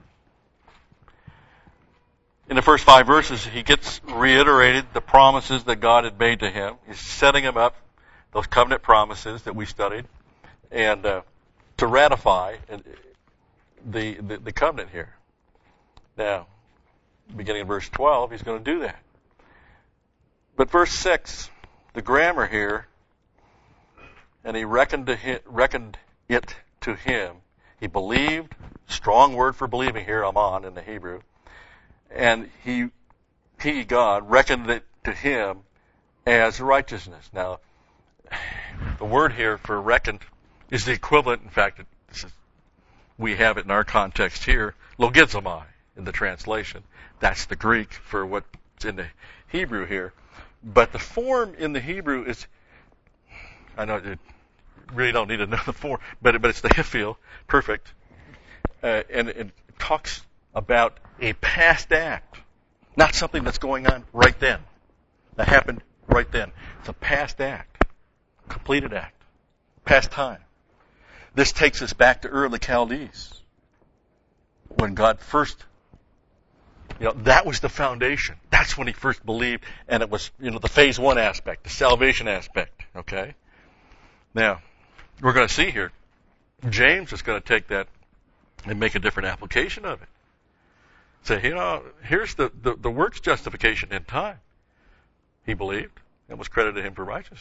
In the first five verses, he gets reiterated the promises that God had made to him. He's setting him up, those covenant promises that we studied, and uh, to ratify the, the, the covenant here. Now, beginning in verse twelve, he's going to do that. But verse six, the grammar here, and he reckoned, to him, reckoned it to him. He believed, strong word for believing here, aman in the Hebrew, and he, he, God, reckoned it to him as righteousness. Now, the word here for reckoned is the equivalent, in fact, this is, we have it in our context here, logizomai in the translation. That's the Greek for what's in the Hebrew here. But the form in the Hebrew is, I know you really don't need to know the form, but, but it's the hifil, perfect. Uh, and it talks about a past act, not something that's going on right then. That happened right then. It's a past act, completed act, past time. This takes us back to Ur of the Chaldees, when God first, you know, that was the foundation. That's when he first believed, and it was, you know, the phase one aspect, the salvation aspect, okay? Now, we're going to see here, James is going to take that and make a different application of it. Say, you know, here's the, the, the works justification in time. He believed, and was credited to him for righteousness.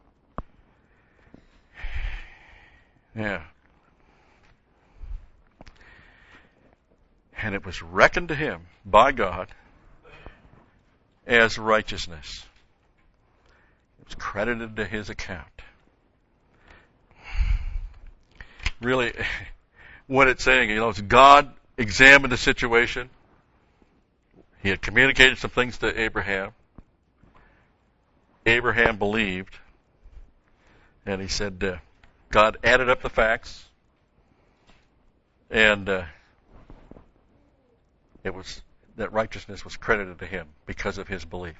Yeah. And it was reckoned to him by God as righteousness. It was credited to his account. Really, what it's saying, you know, is God examined the situation. He had communicated some things to Abraham. Abraham believed. And he said, uh, God added up the facts. And uh, it was that righteousness was credited to him because of his belief.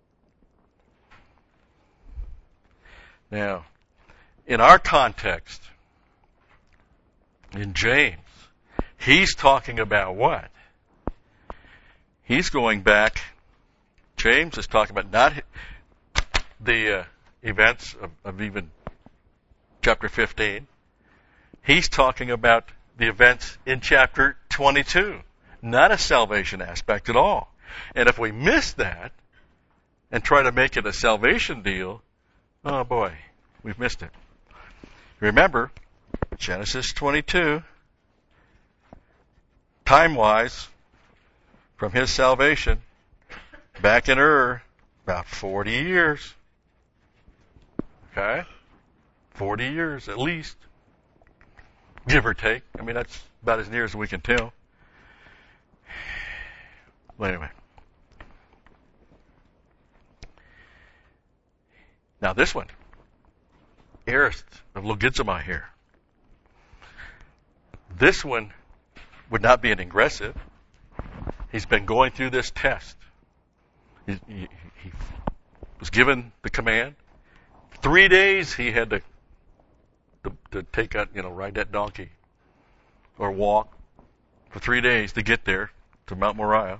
Now, in our context, in James, He's talking about what? He's going back. James is talking about not the uh, events of, of even chapter fifteen. He's talking about the events in chapter twenty-two. Not a salvation aspect at all. And if we miss that and try to make it a salvation deal, oh boy, we've missed it. Remember, Genesis twenty-two, time-wise, from his salvation, back in Ur, about forty years. Okay? forty years at least. Give or take. I mean, that's about as near as we can tell. Well, anyway. Now this one. Arist of Logizamai here. This one would not be an aggressive. He's been going through this test. He, he, he was given the command. Three days he had to, to, to take out, you know, ride that donkey or walk for three days to get there to Mount Moriah.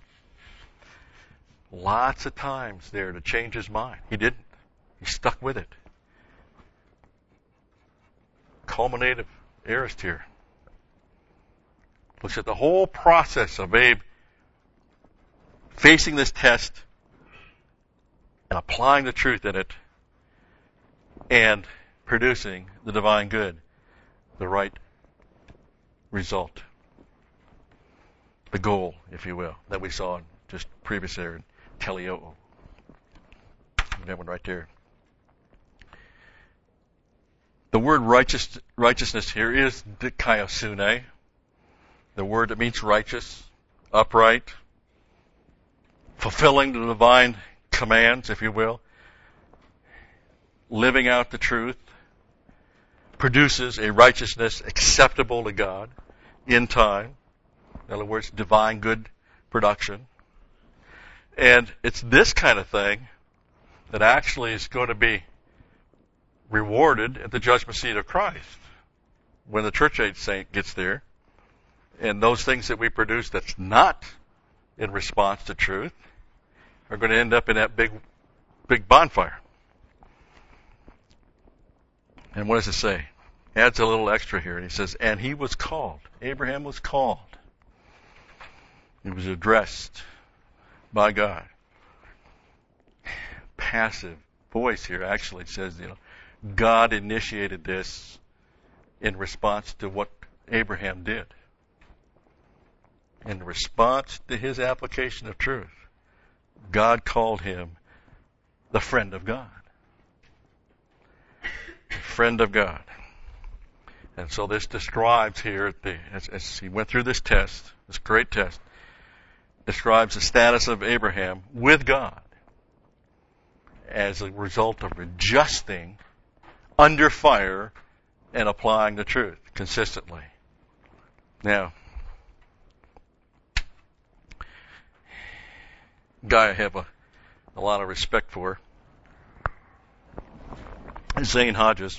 Lots of times there to change his mind. He didn't. He stuck with it. Culminative Arist here looks at the whole process of Abe facing this test and applying the truth in it and producing the divine good, the right result, the goal, if you will, that we saw just previous there in Teleoo. That one right there. The word righteous, righteousness here is dikaiosune, the word that means righteous, upright, fulfilling the divine commands, if you will, living out the truth, produces a righteousness acceptable to God in time. In other words, divine good production. And it's this kind of thing that actually is going to be rewarded at the judgment seat of Christ when the church age saint gets there. And those things that we produce that's not in response to truth are going to end up in that big, big bonfire. And what does it say? Adds a little extra here. And he says, and he was called. Abraham was called. He was addressed by God. Passive voice here actually says, you know, God initiated this in response to what Abraham did. In response to his application of truth, God called him the friend of God. The friend of God. And so this describes here, the, as, as he went through this test, this great test, describes the status of Abraham with God as a result of adjusting under fire and applying the truth consistently. Now, guy I have a, a lot of respect for, Zane Hodges.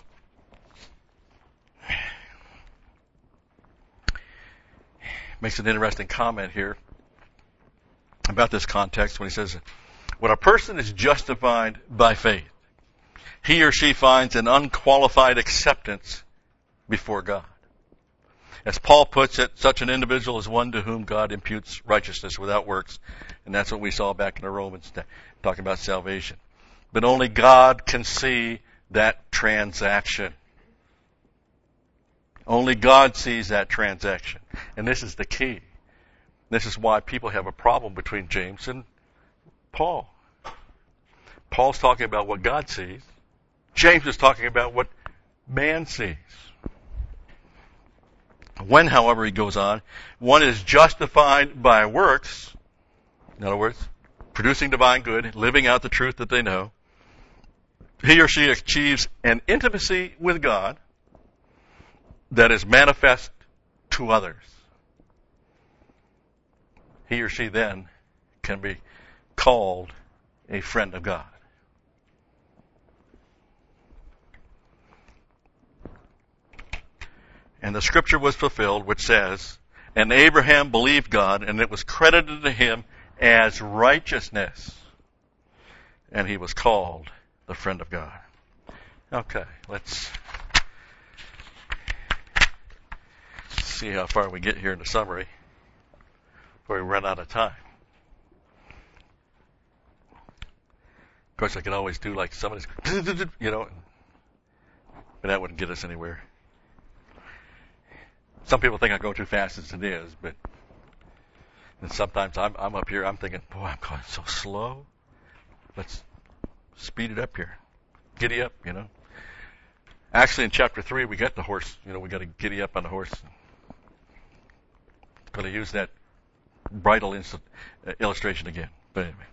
Makes an interesting comment here about this context when he says, when a person is justified by faith, he or she finds an unqualified acceptance before God. As Paul puts it, such an individual is one to whom God imputes righteousness without works. And that's what we saw back in the Romans, talking about salvation. But only God can see that transaction. Only God sees that transaction. And this is the key. This is why people have a problem between James and Paul. Paul's talking about what God sees. James is talking about what man sees. When, however, he goes on, one is justified by works, in other words, producing divine good, living out the truth that they know, he or she achieves an intimacy with God that is manifest to others. He or she then can be called a friend of God. And the scripture was fulfilled, which says, And Abraham believed God, and it was credited to him as righteousness. And he was called the friend of God. Okay, let's see how far we get here in the summary before we run out of time. Of course, I could always do like somebody's, you know, but that wouldn't get us anywhere. Some people think I go too fast as it is, but and sometimes I'm, I'm up here, I'm thinking, boy, I'm going so slow. Let's speed it up here. Giddy up, you know. Actually, in chapter three, we got the horse. You know, we got to giddy up on the horse. Going to use that bridle inst- uh, illustration again. But anyway.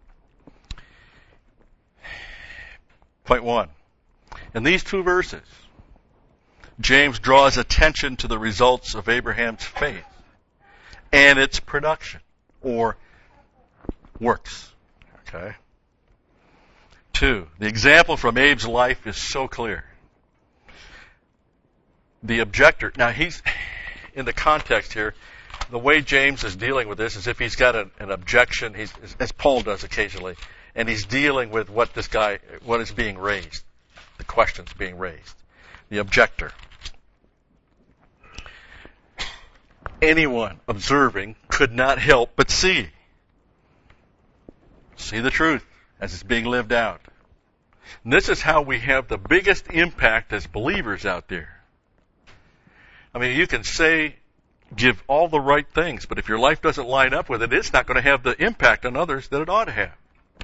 Point one. In these two verses, James draws attention to the results of Abraham's faith and its production, or works. Okay? Two, the example from Abe's life is so clear. The objector, now he's, in the context here, the way James is dealing with this is if he's got an, an objection, he's, as Paul does occasionally, and he's dealing with what this guy, what is being raised, the questions being raised. The objector. Anyone observing could not help but see. See the truth as it's being lived out. And this is how we have the biggest impact as believers out there. I mean, you can say, give all the right things, but if your life doesn't line up with it, it's not going to have the impact on others that it ought to have.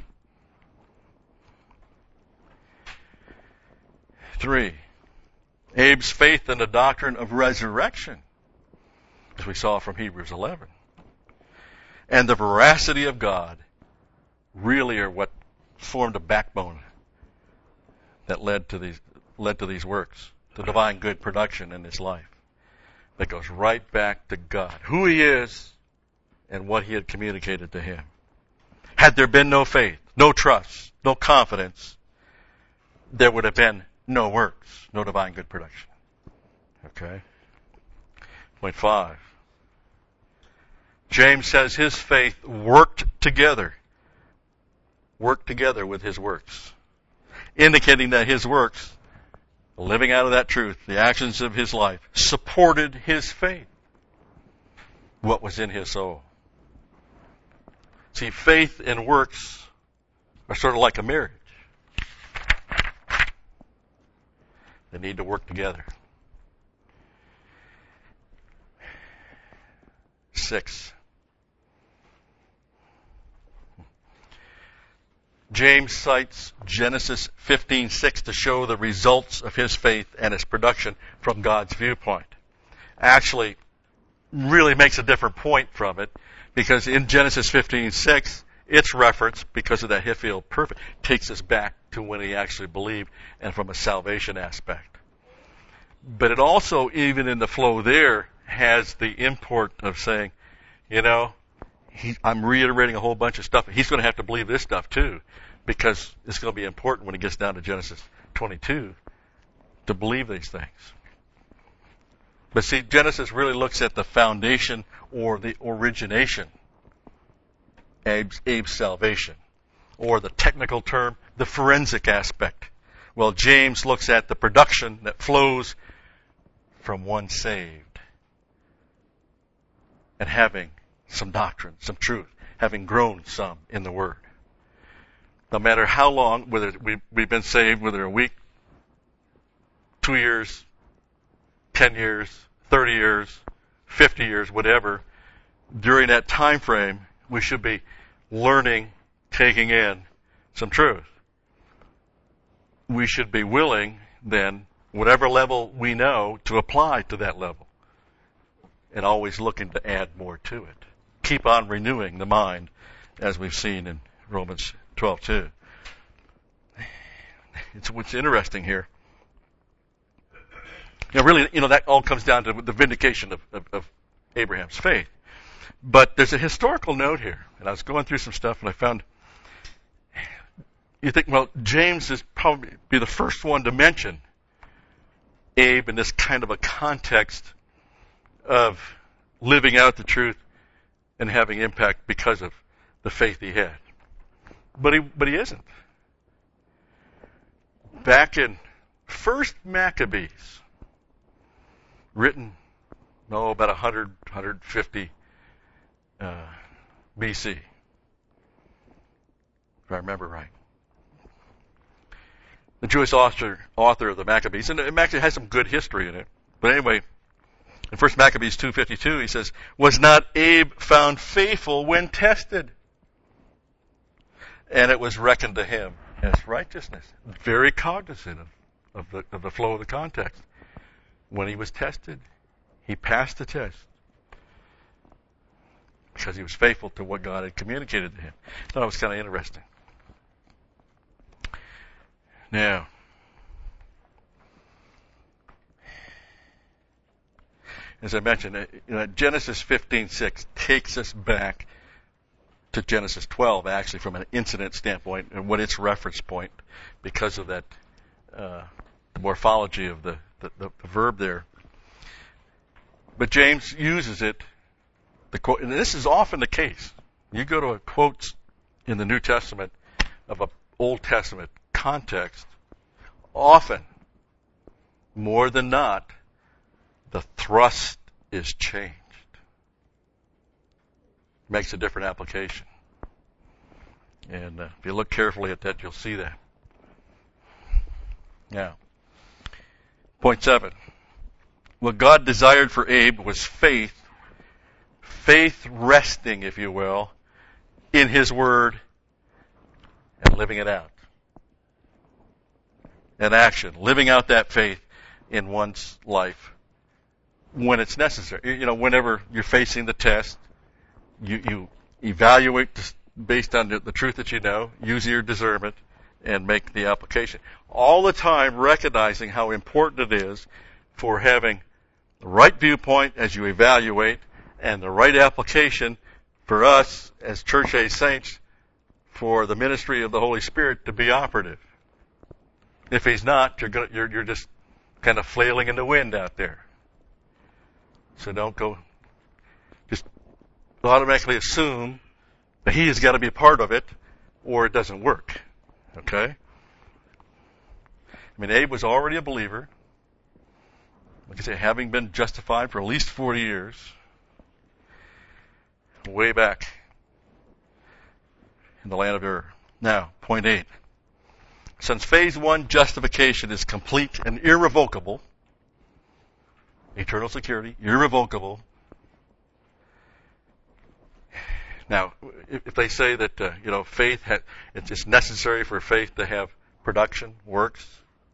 Three, Abe's faith in the doctrine of resurrection, as we saw from Hebrews eleven, and the veracity of God really are what formed a backbone that led to these led to these works, the divine good production in his life. That goes right back to God, who he is, and what he had communicated to him. Had there been no faith, no trust, no confidence, there would have been no works, no divine good production. Okay? Point five. James says his faith worked together. Worked together with his works. Indicating that his works, living out of that truth, the actions of his life, supported his faith. What was in his soul. See, faith and works are sort of like a marriage. They need to work together. Six. James cites Genesis fifteen six to show the results of his faith and its production from God's viewpoint. Actually, really makes a different point from it, because in Genesis fifteen six, its reference, because of that Hiphil perfect, takes us back to when he actually believed and from a salvation aspect. But it also, even in the flow there, has the import of saying, you know, he, I'm reiterating a whole bunch of stuff. He's going to have to believe this stuff too, because it's going to be important when he gets down to Genesis twenty-two to believe these things. But see, Genesis really looks at the foundation or the origination, Abe's, Abe's salvation, or the technical term, the forensic aspect. Well, James looks at the production that flows from one saved and having some doctrine, some truth, having grown some in the Word. No matter how long, whether we, we've been saved, whether a week, two years, ten years, thirty years, fifty years, whatever, during that time frame, we should be learning, taking in some truth. We should be willing, then, whatever level we know, to apply to that level. And always looking to add more to it. Keep on renewing the mind, as we've seen in Romans twelve two. It's what's interesting here. You know, really, you know, that all comes down to the vindication of, of, of Abraham's faith. But there's a historical note here, and I was going through some stuff, and I found. You think, well, James is probably be the first one to mention Abe in this kind of a context of living out the truth and having impact because of the faith he had. But he, but he isn't. Back in First Maccabees, written, no, about one hundred, one hundred fifty uh, B C, if I remember right. The Jewish author, author of the Maccabees, and it actually has some good history in it. But anyway, in First Maccabees two fifty-two, he says, "Was not Abe found faithful when tested? And it was reckoned to him as righteousness." Very cognizant of, of, the, of the flow of the context. When he was tested, he passed the test because he was faithful to what God had communicated to him. I thought it was kind of interesting. Now, as I mentioned, you know, Genesis fifteen six takes us back to Genesis twelve, actually, from an incident standpoint, and what its reference point, because of that uh, the morphology of the, the, the, the verb there. But James uses it, the quote, and this is often the case. You go to a quotes in the New Testament of an Old Testament context, often, more than not, the thrust is changed. Makes a different application. And uh, if you look carefully at that, you'll see that. Now, point seven. What God desired for Abe was faith, faith resting, if you will, in His Word and living it out. And action, living out that faith in one's life when it's necessary. You know, whenever you're facing the test, you, you evaluate this based on the, the truth that you know, use your discernment, and make the application. All the time recognizing how important it is for having the right viewpoint as you evaluate and the right application for us as church-age saints for the ministry of the Holy Spirit to be operative. If He's not, you're, gonna, you're, you're just kind of flailing in the wind out there. So don't go, just automatically assume that He has got to be a part of it or it doesn't work. Okay? I mean, Abe was already a believer. Like I say, having been justified for at least forty years. Way back in the land of Ur. Now, point eight. Since phase one justification is complete and irrevocable, eternal security, irrevocable. Now, if they say that, uh, you know, faith, ha- it's necessary for faith to have production, works,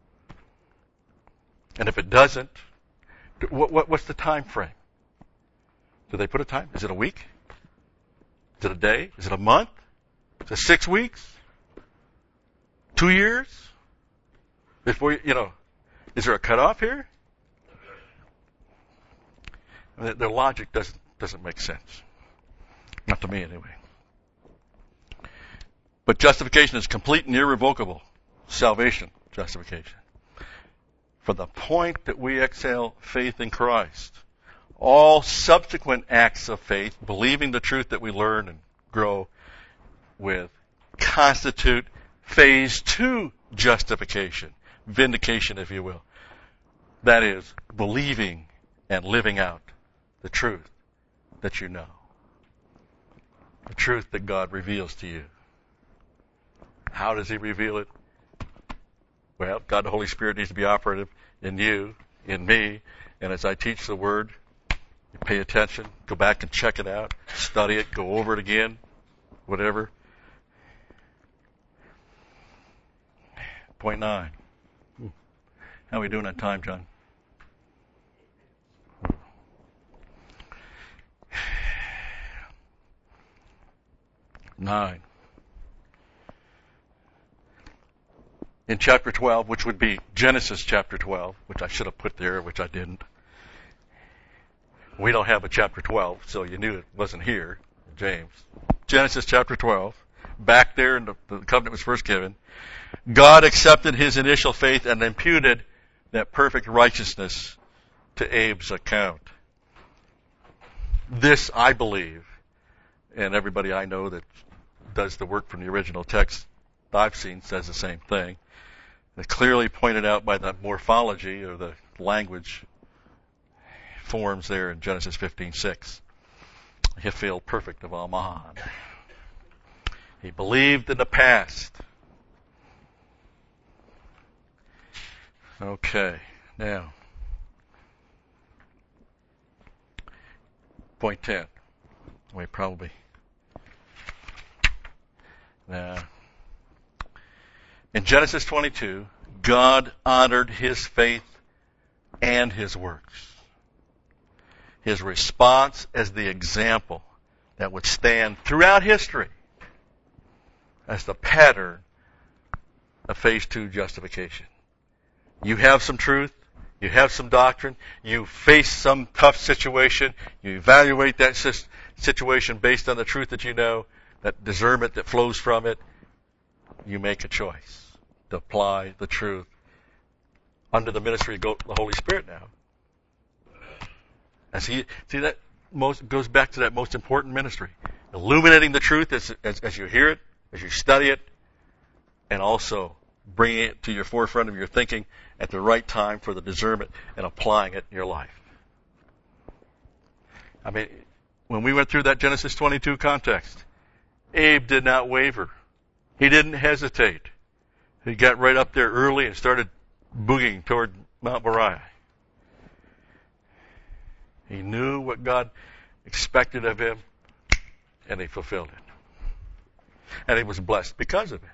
and if it doesn't, what, what, what's the time frame? Do they put a time? Is it a week? Is it a day? Is it a month? Is it six weeks? Two years? Before you, you know, is there a cutoff here? I mean, their logic doesn't doesn't make sense. Not to me, anyway. But justification is complete and irrevocable. Salvation, justification. From the point that we exhale faith in Christ, all subsequent acts of faith, believing the truth that we learn and grow with, constitute phase two justification, vindication, if you will. That is, believing and living out the truth that you know. The truth that God reveals to you. How does He reveal it? Well, God the Holy Spirit needs to be operative in you, in me, and as I teach the Word, you pay attention, go back and check it out, study it, go over it again, whatever. Point nine. How are we doing on time, John? Nine. In chapter twelve, which would be Genesis chapter twelve, which I should have put there, which I didn't. We don't have a chapter twelve, so you knew it wasn't here, James. Genesis chapter twelve, back there in the, the covenant was first given. God accepted his initial faith and imputed that perfect righteousness to Abe's account. This, I believe, and everybody I know that does the work from the original text I've seen says the same thing. It's clearly pointed out by the morphology or the language forms there in Genesis fifteen six. Hiphil, perfect of Alman. He believed in the past. Okay, now, point ten. We probably, now, in Genesis twenty-two, God honored his faith and his works. His response as the example that would stand throughout history as the pattern of phase two justification. You have some truth, you have some doctrine, you face some tough situation, you evaluate that situation based on the truth that you know, that discernment that flows from it, you make a choice to apply the truth under the ministry of the Holy Spirit now. And see, see that most goes back to that most important ministry. Illuminating the truth as, as, as you hear it, as you study it, and also bringing it to your forefront of your thinking at the right time for the discernment and applying it in your life. I mean, when we went through that Genesis twenty-two context, Abe did not waver. He didn't hesitate. He got right up there early and started boogieing toward Mount Moriah. He knew what God expected of him, and he fulfilled it. And he was blessed because of it.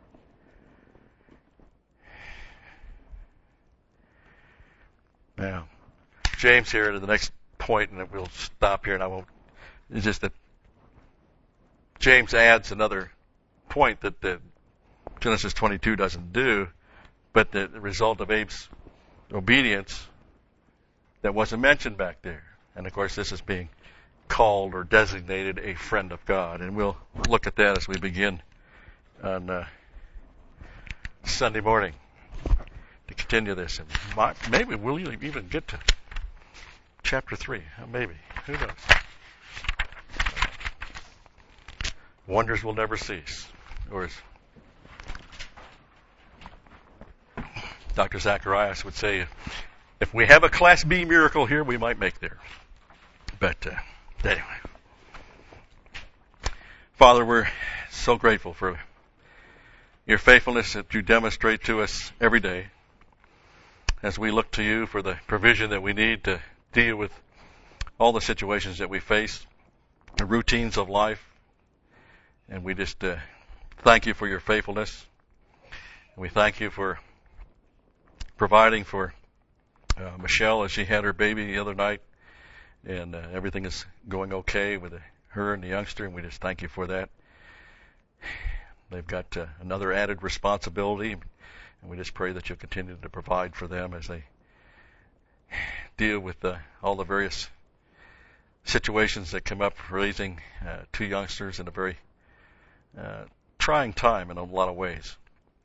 Now, James here to the next point, and we'll stop here, and I won't. It's just that James adds another point that the Genesis twenty-two doesn't do, but the result of Abe's obedience that wasn't mentioned back there. And of course, this is being called or designated a friend of God. And we'll look at that as we begin on uh, Sunday morning to continue this. And my, maybe we'll even get to chapter three. Maybe. Who knows? Wonders will never cease. Or as Doctor Zacharias would say, if we have a Class B miracle here, we might make there. But uh, anyway. Father, we're so grateful for your faithfulness that you demonstrate to us every day as we look to you for the provision that we need to deal with all the situations that we face, the routines of life. And we just uh, thank you for your faithfulness. And we thank you for providing for Uh, Michelle as she had her baby the other night, and uh, everything is going okay with the, her and the youngster, and we just thank you for that. They've got uh, another added responsibility, and we just pray that you'll continue to provide for them as they deal with uh, all the various situations that come up raising uh, two youngsters in a very uh, trying time in a lot of ways.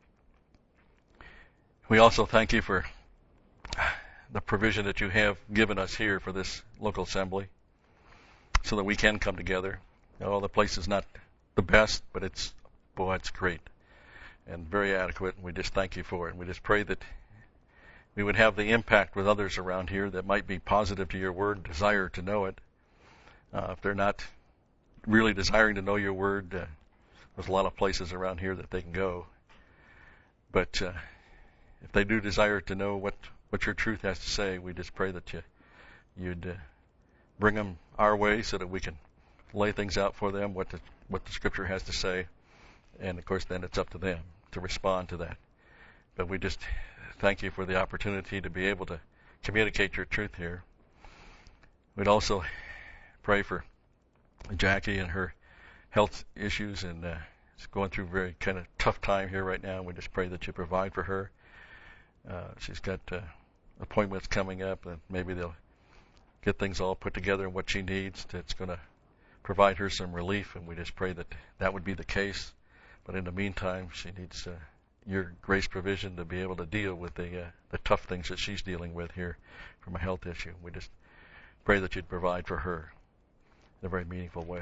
We also thank you for the provision that you have given us here for this local assembly so that we can come together. You know, the place is not the best, but it's, boy, it's great and very adequate, and we just thank you for it. And we just pray that we would have the impact with others around here that might be positive to your word, desire to know it. Uh, if they're not really desiring to know your word, uh, there's a lot of places around here that they can go. But uh, if they do desire to know what what your truth has to say, we just pray that you, you'd uh, bring them our way so that we can lay things out for them, what the, what the Scripture has to say. And, of course, then it's up to them to respond to that. But we just thank you for the opportunity to be able to communicate your truth here. We'd also pray for Jackie and her health issues, and uh, she's going through a very kind of tough time here right now. We just pray that you provide for her. Uh, she's got uh, appointments coming up, and maybe they'll get things all put together and what she needs. That's going to provide her some relief, and we just pray that that would be the case. But in the meantime, she needs uh, your grace provision to be able to deal with the uh, the tough things that she's dealing with here from a health issue. We just pray that you'd provide for her. in a very meaningful way.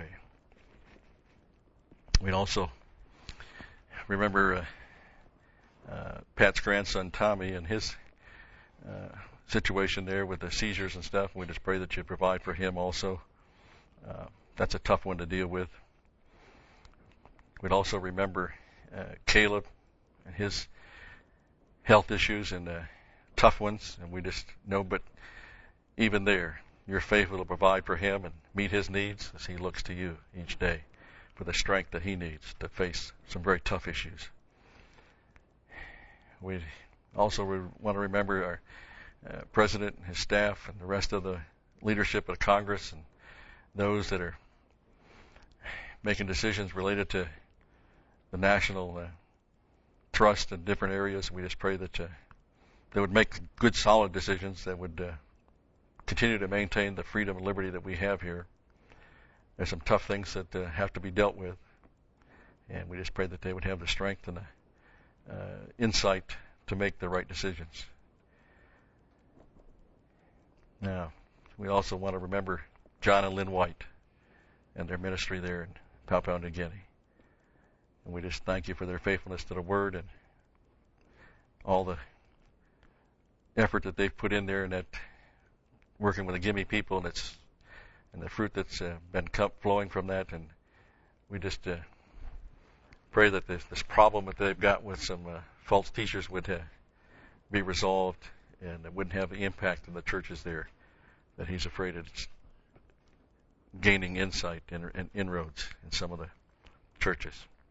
We'd also remember uh, uh, Pat's grandson Tommy and his uh, situation there with the seizures and stuff. We just pray that you provide for him also. Uh, that's a tough one to deal with. We'd also remember uh, Caleb and his health issues and uh, tough ones, and we just know, but even there, you're faithful to provide for him and meet his needs as he looks to you each day for the strength that he needs to face some very tough issues. We also want to remember our uh, president and his staff and the rest of the leadership of Congress and those that are making decisions related to the national uh, trust in different areas. We just pray that uh, they would make good, solid decisions that would uh, continue to maintain the freedom and liberty that we have here. There's some tough things that uh, have to be dealt with, and we just pray that they would have the strength and the uh, insight to make the right decisions. Now, we also want to remember John and Lynn White and their ministry there in Papua New Guinea. And we just thank you for their faithfulness to the Word and all the effort that they've put in there and that working with the Gimi people and it's and the fruit that's uh, been flowing from that. And we just uh, pray that this, this problem that they've got with some uh, false teachers would uh, be resolved and it wouldn't have the impact on the churches there that he's afraid it's gaining insight and, and inroads in some of the churches.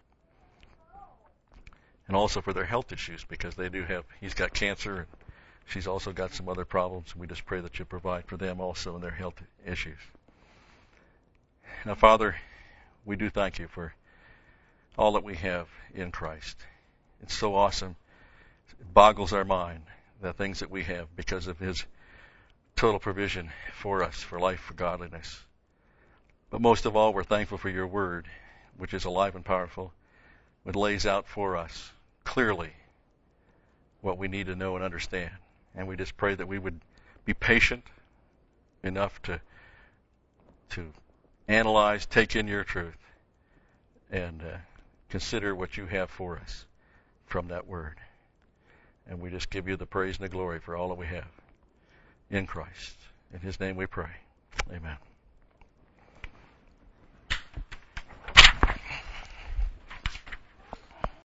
And also for their health issues, because they do have, he's got cancer and she's also got some other problems. We just pray that you provide for them also in their health issues. Now, Father, we do thank you for all that we have in Christ. It's so awesome. It boggles our mind, the things that we have because of his total provision for us, for life, for godliness. But most of all, we're thankful for your word, which is alive and powerful, which lays out for us clearly what we need to know and understand. And we just pray that we would be patient enough to to analyze, take in your truth, and uh, consider what you have for us from that word. And we just give you the praise and the glory for all that we have in Christ. In his name we pray. Amen.